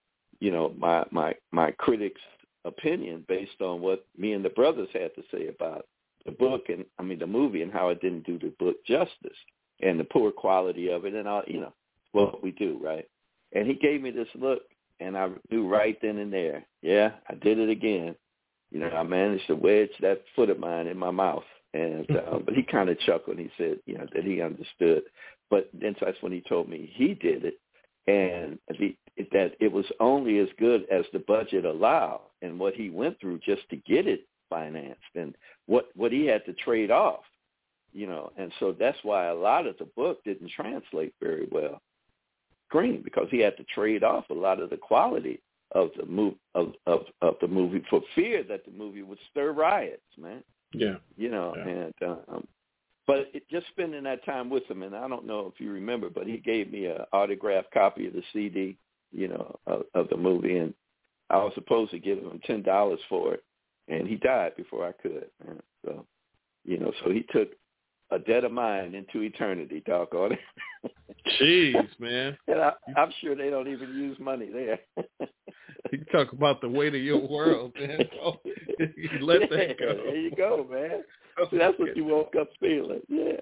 my critics' opinion based on what me and the brothers had to say about the book and the movie and how it didn't do the book justice and the poor quality of it and all, what we do, right? And he gave me this look, and I knew right then and there, I did it again. I managed to wedge that foot of mine in my mouth. And but he kind of chuckled. He said, that he understood. But then that's when he told me he did it, and that it was only as good as the budget allowed and what he went through just to get it financed and what he had to trade off, And so that's why a lot of the book didn't translate very well. Green, because he had to trade off a lot of the quality of the movie for fear that the movie would stir riots, man. And but just spending that time with him, and I don't know if you remember, but he gave me an autographed copy of the CD, of the movie, and I was supposed to give him $10 for it, and he died before I could. Man. So, so he took a debt of mine into eternity, doggone it. Jeez, man. And I'm sure they don't even use money there. You talk about the weight of your world, man. You let that go. There you go, man. That's what you woke up feeling. Yeah.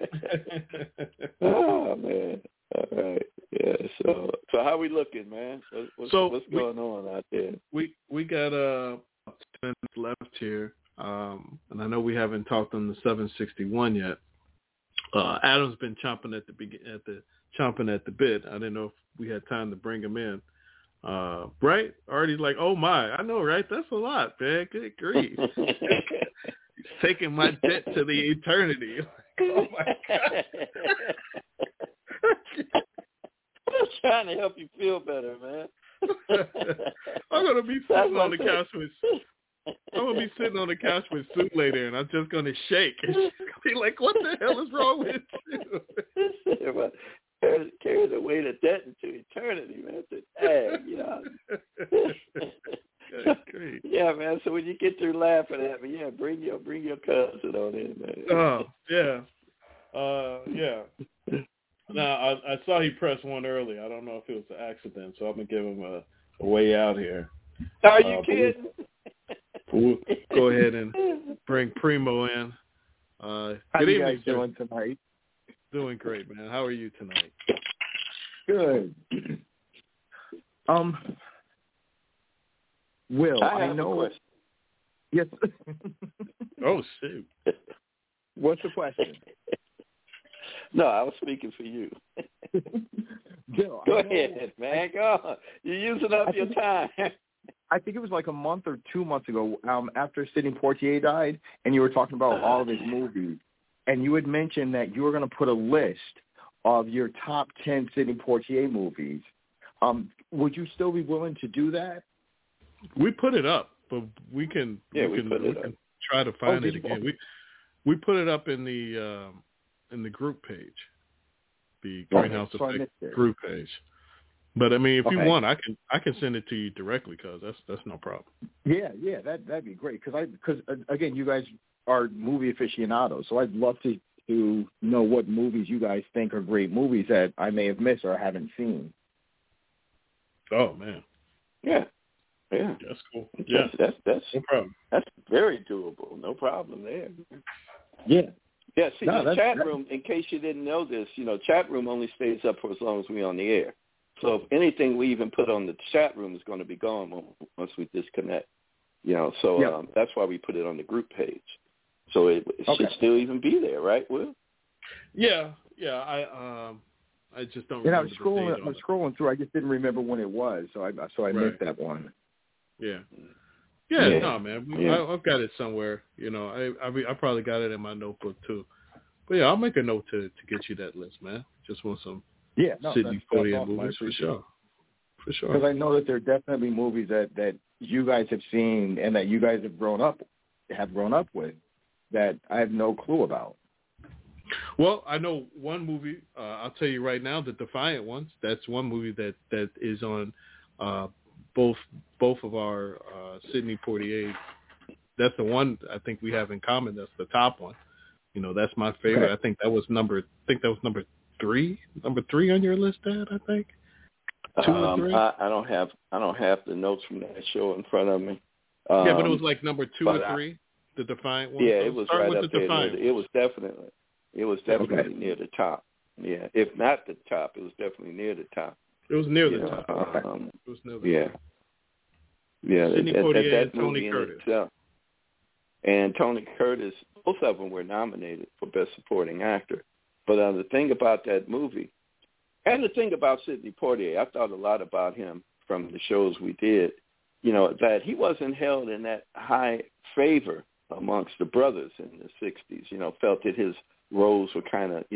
Oh, man. All right. Yeah. So how we looking, man? What's going on out there? We got 10 minutes left here. and I know we haven't talked on the 761 yet. Adam's been chomping at the bit. I didn't know if we had time to bring him in. Right? Already like, oh my, I know, right? That's a lot, man. Good grief. He's taking my debt to the eternity. Oh my God. I'm just trying to help you feel better, man. I'm gonna be sitting on the couch with Sue later, and I'm just gonna shake. And she's gonna be like, "What the hell is wrong with you?" Carry the weight of debt into eternity, man. Hey, you know. Great. Yeah, man. So when you get through laughing at me, yeah, bring your cousin on in, man. Oh, yeah. Yeah. Now, I saw he pressed one early. I don't know if it was an accident, so I'm going to give him a way out here. Are you kidding? We'll go ahead and bring Primo in. How good you evening, guys doing tonight? Doing great, man. How are you tonight? Good. Will, I know. A question. Yes. Oh, shoot. What's the question? No, I was speaking for you. Bill, go ahead, man. Go on. You're using up your time. I think it was like a month or 2 months ago after Sidney Poitier died, and you were talking about all of his movies, and you had mentioned that you were going to put a list of your top 10 Sidney Poitier movies. Would you still be willing to do that? We put it up, but we can try to find it again. We put it up in the group page, the Greenhouse Effect group page. But I mean, if you want, I can send it to you directly, because that's no problem. Yeah, that'd be great, because again, you guys are movie aficionados, so I'd love to know what movies you guys think are great movies that I may have missed or haven't seen. Oh man, yeah, that's cool. Yeah, that's no problem. That's very doable. No problem there. Yeah. Yeah, see, the chat room, in case you didn't know this, chat room only stays up for as long as we're on the air. So if anything we even put on the chat room is going to be gone once we disconnect. That's why we put it on the group page. So it should still even be there, right, Will? Yeah. I just don't remember. I was scrolling through. I just didn't remember when it was, so I missed that one. Yeah. Yeah, no, man. I've got it somewhere. I probably got it in my notebook too. But yeah, I'll make a note to get you that list, man. Just want some Sidney Poitier movies for sure. For sure. Because I know that there are definitely movies that you guys have seen and that you guys have grown up with that I have no clue about. Well, I know one movie. I'll tell you right now, The Defiant Ones. That's one movie that is on both of our Sidney Poitier. That's the one I think we have in common. That's the top one. That's my favorite. Okay. I think that was number 3. Number 3 on your list, Dad. I think 2 or 3. I don't have the notes from that show in front of me. Yeah, but it was like number 2 or 3. The Defiant One. Yeah, it was right up there. It was definitely near the top. Yeah, if not the top, it was definitely near the top. It was near the top. It was near the top. Yeah. Sidney Poitier and Tony Curtis. And Tony Curtis, both of them were nominated for Best Supporting Actor. But the thing about that movie, and the thing about Sidney Poitier, I thought a lot about him from the shows we did, that he wasn't held in that high favor amongst the brothers in the 60s, felt that his roles were kind of,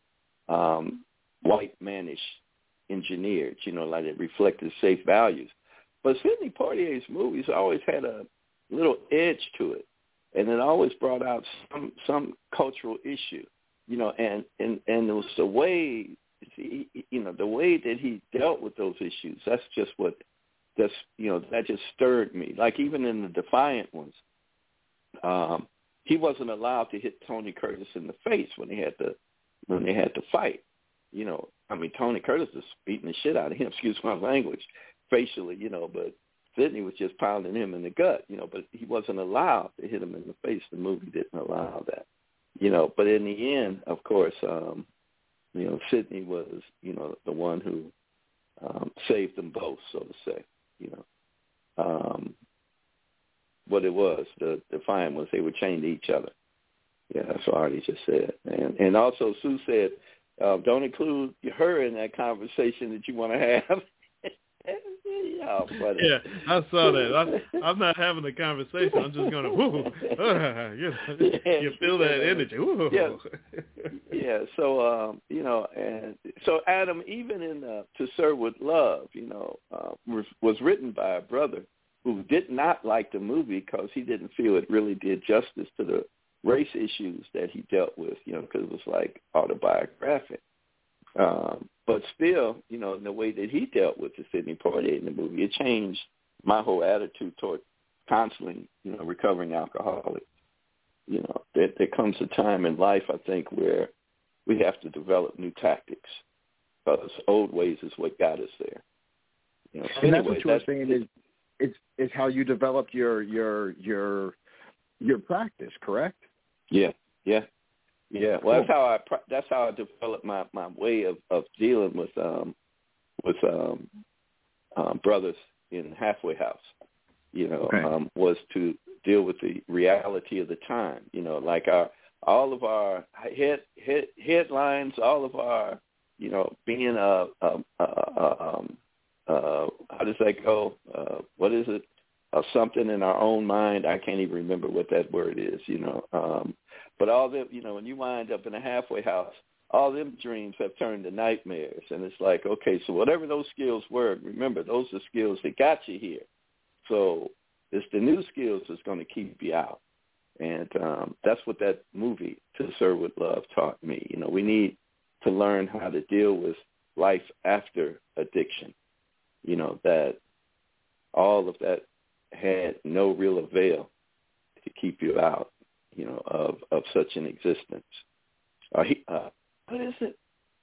white mannish engineered, like it reflected safe values. But Sidney Poitier's movies always had a little edge to it, and it always brought out some cultural issue, and it was the way, the way that he dealt with those issues. That just stirred me. Like even in the Defiant Ones, he wasn't allowed to hit Tony Curtis in the face when they had to fight. Tony Curtis was beating the shit out of him, excuse my language, facially, but Sidney was just pounding him in the gut, but he wasn't allowed to hit him in the face. The movie didn't allow that, but in the end, of course, Sidney was, the one who saved them both, so to say, what it was. The fine was they were chained to each other. Yeah, that's what Artie just said. And also Sue said, don't include her in that conversation that you want to have. Yeah, I saw that. I'm not having a conversation. I'm just going to, you feel that energy. Woo. Yeah. So, and so Adam, even in To Serve with Love, was written by a brother who did not like the movie because he didn't feel it really did justice to the race issues that he dealt with, because it was like autobiographic. But still, in the way that he dealt with the Sidney Poitier in the movie, it changed my whole attitude toward counseling, recovering alcoholics. There comes a time in life, I think, where we have to develop new tactics because old ways is what got us there. And that's what you were saying is how you developed your practice, correct? Yeah. Well, that's how I developed my way of dealing with brothers in Halfway House. Was to deal with the reality of the time. Like all of our headlines, all of our being how does that go? What is it? Something in our own mind. I can't even remember what that word is. But all them, when you wind up in a halfway house, all them dreams have turned to nightmares. And it's like, okay, so whatever those skills were, remember, those are skills that got you here. So it's the new skills that's going to keep you out. And that's what that movie, To Serve with Love, taught me. We need to learn how to deal with life after addiction. That all of that had no real avail to keep you out, of such an existence. What is it?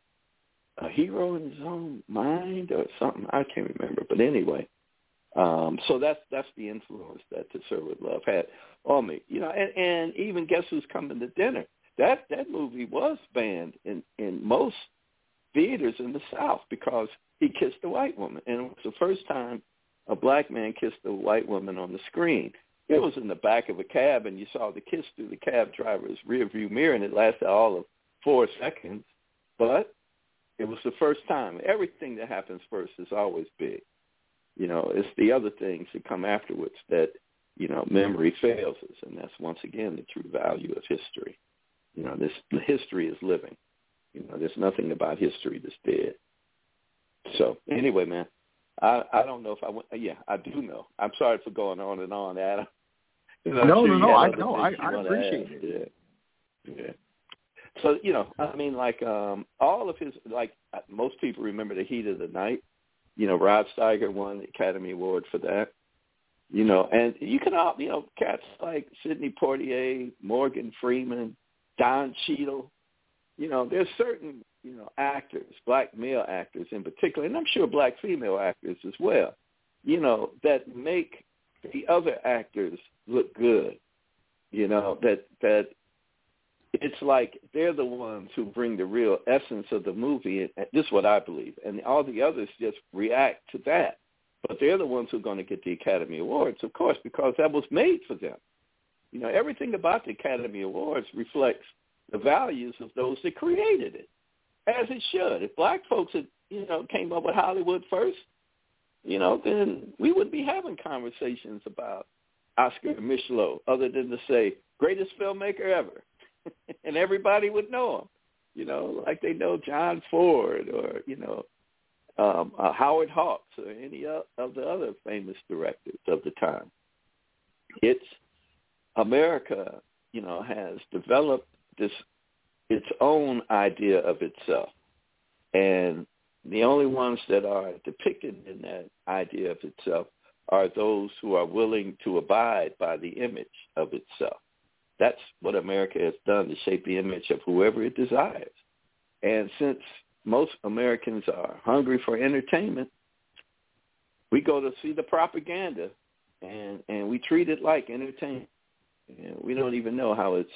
A hero in his own mind or something? I can't remember. But anyway, so that's the influence that To Serve with Love had on me. And even Guess Who's Coming to Dinner? That movie was banned in most theaters in the South because he kissed a white woman, and it was the first time a black man kissed a white woman on the screen. It was in the back of a cab, and you saw the kiss through the cab driver's rearview mirror, and it lasted all of 4 seconds. But it was the first time. Everything that happens first is always big. It's the other things that come afterwards that, memory fails us, and that's once again the true value of history. The history is living. There's nothing about history that's dead. So anyway, man. I don't know if I went. Yeah, I do know. I'm sorry for going on and on, Adam. No. I appreciate it. Yeah. So all of his, most people remember The Heat of the Night. Rod Steiger won the Academy Award for that. And you can all, cats like Sidney Poitier, Morgan Freeman, Don Cheadle. There's certain actors, black male actors in particular, and I'm sure black female actors as well, that make the other actors look good, that it's like they're the ones who bring the real essence of the movie, and this is what I believe, and all the others just react to that. But they're the ones who are going to get the Academy Awards, of course, because that was made for them. Everything about the Academy Awards reflects the values of those that created it, as it should. If black folks had, came up with Hollywood first, then we wouldn't be having conversations about Oscar Michelot other than to say, greatest filmmaker ever. And everybody would know him, like they know John Ford or, Howard Hawks or any of the other famous directors of the time. It's America, has developed its own idea of itself. And the only ones that are depicted in that idea of itself are those who are willing to abide by the image of itself. That's what America has done to shape the image of whoever it desires. And since most Americans are hungry for entertainment, we go to see the propaganda and we treat it like entertainment. And we don't even know how it's,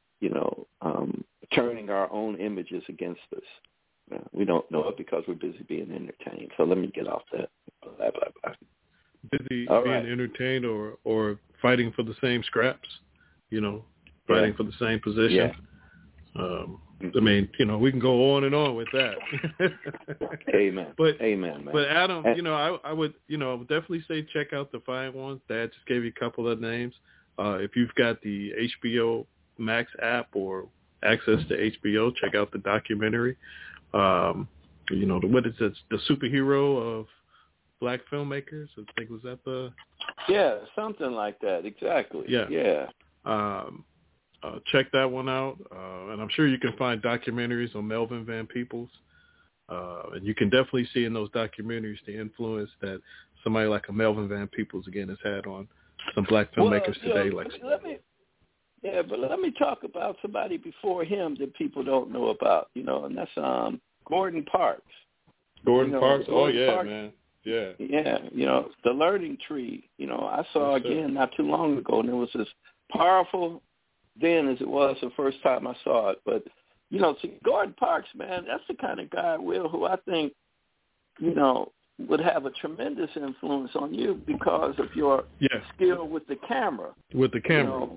turning our own images against us. We don't know it because we're busy being entertained. So let me get off that. Blah, blah, blah. Busy All being right. entertained or fighting for the same scraps, fighting for the same position. Yeah. I mean, we can go on and on with that. Amen. Amen, man. But Adam, I would definitely say check out the Defiant Ones. Dad just gave you a couple of names. If you've got the HBO Max app or access to HBO, check out the documentary. What is it? The Superhero of Black Filmmakers. I think was that the. Yeah, something like that. Exactly. Yeah. Check that one out, and I'm sure you can find documentaries on Melvin Van Peebles, and you can definitely see in those documentaries the influence that somebody like a Melvin Van Peebles again has had on some black filmmakers today. Let me talk about somebody before him that people don't know about, and that's Gordon Parks. Gordon Parks? Gordon Parks, man. Yeah. Yeah, The Learning Tree, I saw again not too long ago, and it was as powerful then as it was the first time I saw it. But, Gordon Parks, man, that's the kind of guy, Will, who I think, would have a tremendous influence on you because of your skill with the camera. With the camera,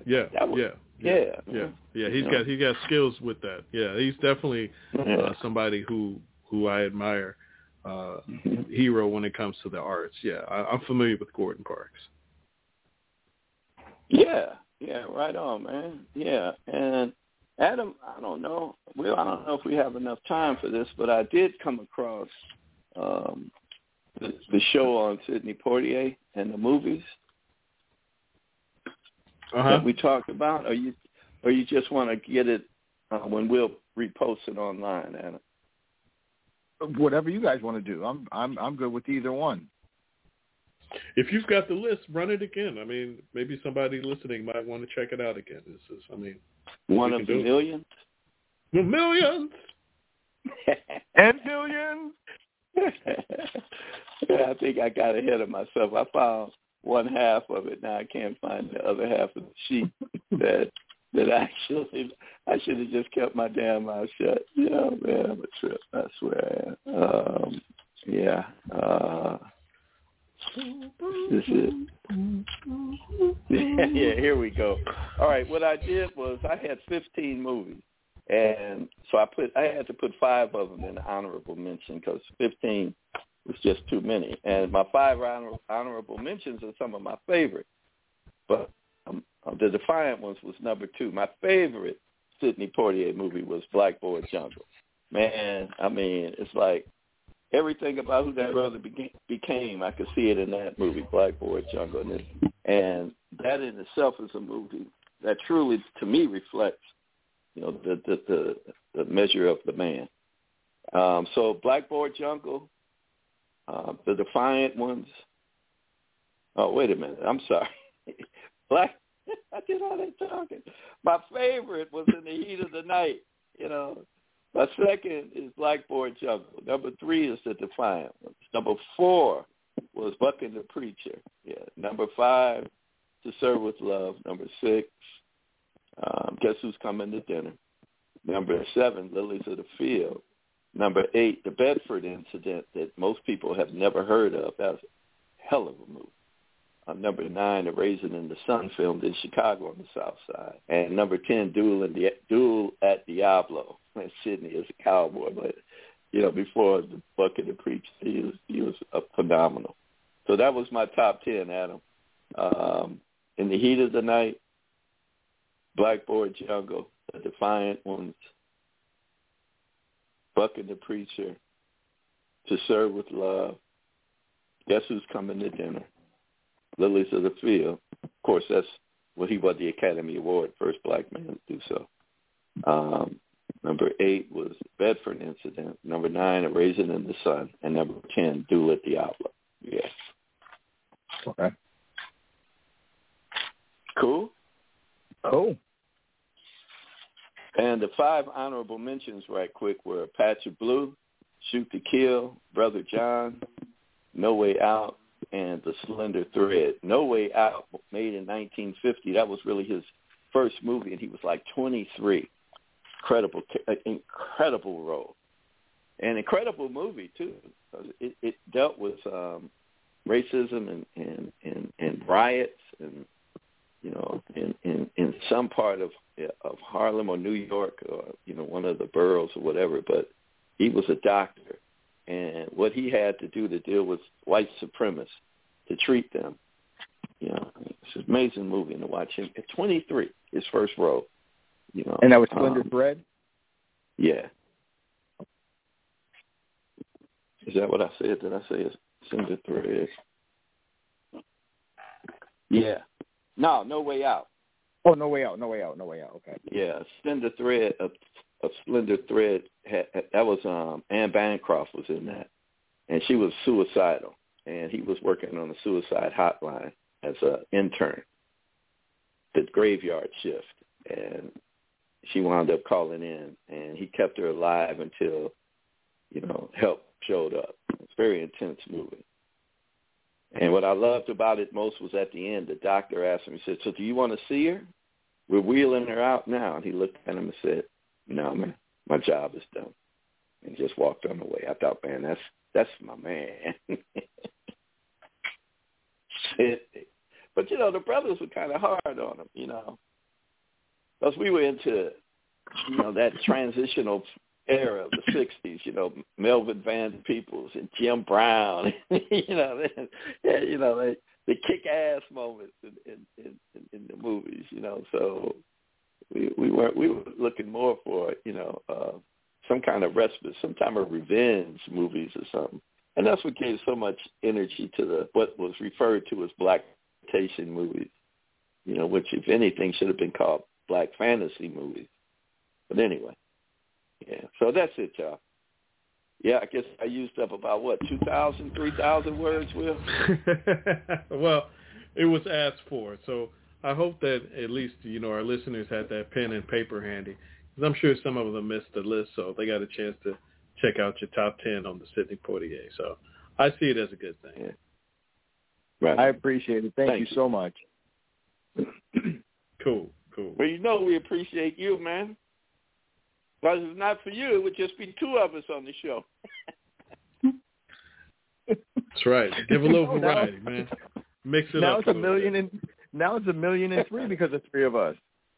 He's got skills with that. Yeah, he's definitely somebody who I admire, hero when it comes to the arts. Yeah, I'm familiar with Gordon Parks. Yeah, right on, man. Yeah, and Adam, I don't know if we have enough time for this, but I did come across the show on Sidney Poitier and the movies that we talked about, or you just want to get it when we'll repost it online, Adam? Whatever you guys want to do, I'm good with either one. If you've got the list, run it again. I mean, maybe somebody listening might want to check it out again. One of the millions. The millions and billions. I think I got ahead of myself. I found one half of it. Now I can't find the other half of the sheet that actually I should have just kept my damn mouth shut. Yeah, man, I'm a trip. I swear. This is yeah, here we go. All right, what I did was I had 15 movies, and so I had to put 5 of them in honorable mention because 15 was just too many. And my 5 honorable mentions are some of my favorites, but the Defiant Ones was number 2. My favorite Sidney Poitier movie was Black Boy Jungle. Man, I mean, it's like everything about who that brother became, I could see it in that movie, Black Boy Jungle. And that in itself is a movie that truly, to me, reflects, the measure of the man. So Black Boy Jungle, the Defiant Ones. Oh, wait a minute. I'm sorry. I did all that talking. My favorite was In the Heat of the Night, My second is Black Boy Jungle. Number 3 is The Defiant Ones. Number 4 was Bucking the Preacher. Yeah. Number 5, To Serve with Love. Number 6, Guess Who's Coming to Dinner. Number 7, Lilies of the Field. Number 8, The Bedford Incident that most people have never heard of. That was a hell of a movie. Number 9, The Raisin in the Sun, filmed in Chicago on the South Side. And number 10, Duel at Diablo. Sidney is a cowboy, but before the Bucket and Preach, he was phenomenal. So that was my top 10, Adam. In the Heat of the Night, Black Boy Jungle, The Defiant Ones, Bucket the Preacher, To Serve with Love, Guess Who's Coming to Dinner, Lilies of the Field. Of course, that's what he won the Academy Award, first black man to do so. Number 8 was Bedford Incident. Number 9, A Raisin in the Sun. And number 10, Duel at Diablo. Yeah. Okay. Cool? Oh. And the 5 honorable mentions right quick were Patch of Blue, Shoot to Kill, Brother John, No Way Out, and The Slender Thread. No Way Out, made in 1950. That was really his first movie, and he was like 23. Incredible role. An incredible movie, too. It dealt with racism and riots and in some part of Harlem or New York or, one of the boroughs or whatever, but he was a doctor. And what he had to do to deal with white supremacists, to treat them, it's an amazing movie to watch him at 23, his first role. And that was Slender Thread? Yeah. Is that what I said? Did I say it's Slender Thread? Yeah. No Way Out. Oh, No Way Out. Okay. Yeah, Slender Thread. A Slender Thread. That was Anne Bancroft was in that, and she was suicidal, and he was working on a suicide hotline as an intern, the graveyard shift, and she wound up calling in, and he kept her alive until, help showed up. It's a very intense movie. And what I loved about it most was at the end, the doctor asked him, he said, "So do you want to see her? We're wheeling her out now." And he looked at him and said, "No, man, my job is done." And just walked on the way. I thought, man, that's my man. But, the brothers were kind of hard on him, because we were into, that transitional era of the 60s, Melvin Van Peebles and Jim Brown, the kick-ass moments in the movies, so we were looking more for, some kind of respite, some kind of revenge movies or something. And that's what gave so much energy to what was referred to as blaxploitation movies, which, if anything, should have been called black fantasy movies. But anyway, yeah. So that's it, y'all. Yeah, I guess I used up about, 2,000, 3,000 words, Will? Well, it was asked for. So I hope that at least, our listeners had that pen and paper handy. Because I'm sure some of them missed the list, so they got a chance to check out your top 10 on the Sidney Poitier. So I see it as a good thing. Yeah. Right. I appreciate it. Thank you so much. Cool. Well, we appreciate you, man. Because if not for you, it would just be two of us on the show. That's right. Give a little variety, man. Mix it now up. Now it's 1,000,003 because of three of us.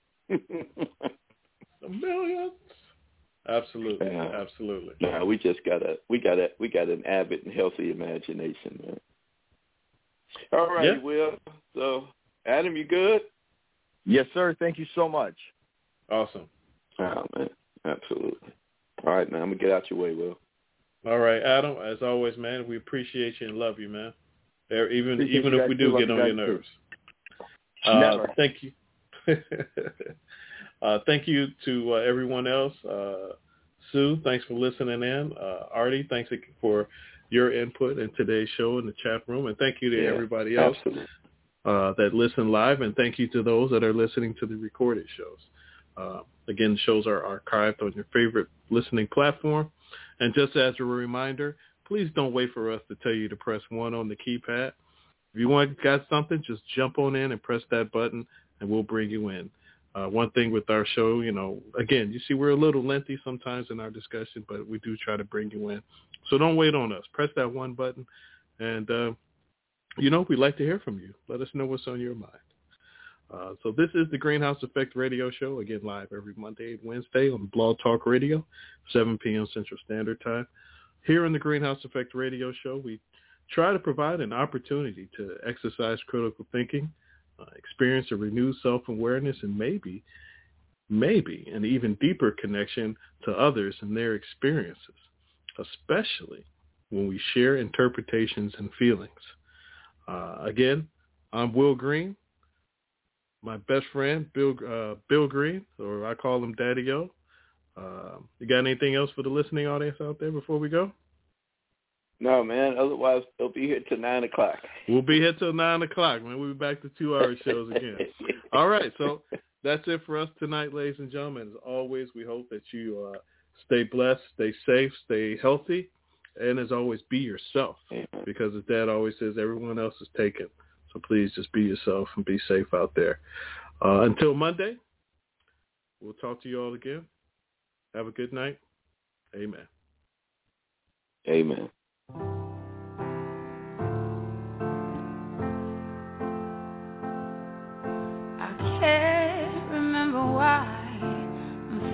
1,000,000. Absolutely. Absolutely. No, we got an avid and healthy imagination, man. All right, Will. So, Adam, you good? Yes, sir. Thank you so much. Awesome. Oh, man. Absolutely. All right, man. I'm going to get out your way, Will. All right, Adam. As always, man, we appreciate you and love you, man. Even if we do get on your nerves. Never. Thank you. Thank you to everyone else. Sue, thanks for listening in. Artie, thanks for your input in today's show in the chat room. And thank you to everybody else that listen live. And thank you to those that are listening to the recorded shows. Again, shows are archived on your favorite listening platform. And just as a reminder, please don't wait for us to tell you to press 1 on the keypad. If you got something, just jump on in and press that button, and we'll bring you in. One thing with our show, again, you see we're a little lengthy sometimes in our discussion, but we do try to bring you in. So don't wait on us. Press that 1 button, and, we'd like to hear from you. Let us know what's on your mind. So this is the Greenhouse Effect Radio Show, again, live every Monday and Wednesday on Blog Talk Radio, 7 p.m. Central Standard Time. Here in the Greenhouse Effect Radio Show, we try to provide an opportunity to exercise critical thinking, experience a renewed self-awareness, and maybe an even deeper connection to others and their experiences, especially when we share interpretations and feelings. Again, I'm Will Green. My best friend, Bill Green, or I call him Daddy-O. You got anything else for the listening audience out there before we go? No, man. Otherwise, they'll be here till 9 o'clock. We'll be here till 9 o'clock, man. We'll be back to 2-hour shows again. All right. So that's it for us tonight, ladies and gentlemen. As always, we hope that you stay blessed, stay safe, stay healthy, and as always, be yourself. Because as Dad always says, everyone else is taken. So please just be yourself and be safe out there. Until Monday, we'll talk to you all again. Have a good night. Amen. Amen.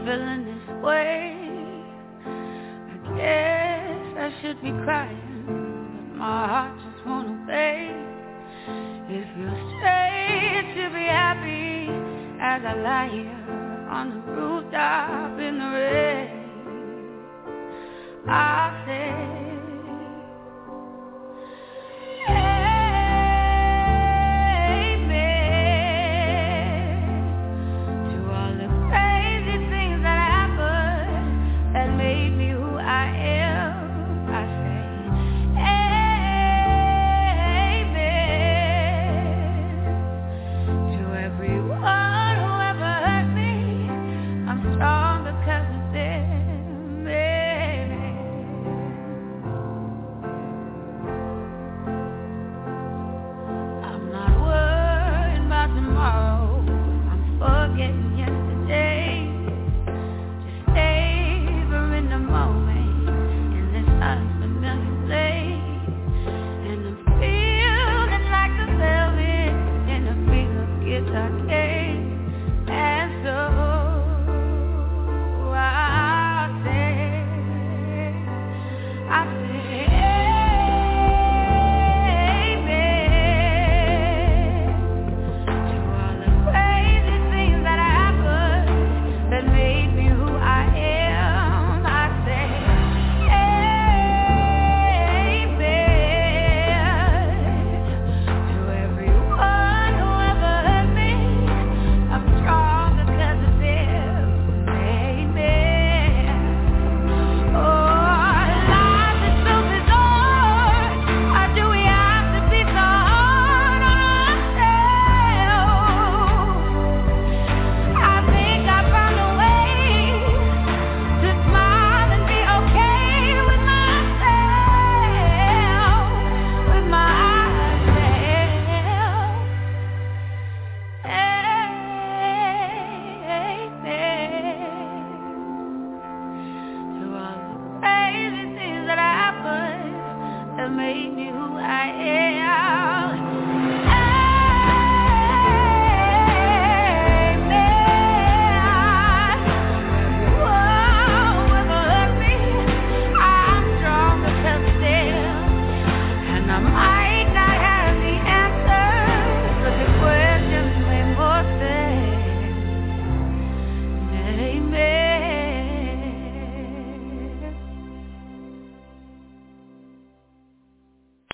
feeling this way. I guess I should be crying, but my heart just won't obey. It feels strange to be happy as I lie here on the rooftop in the rain. I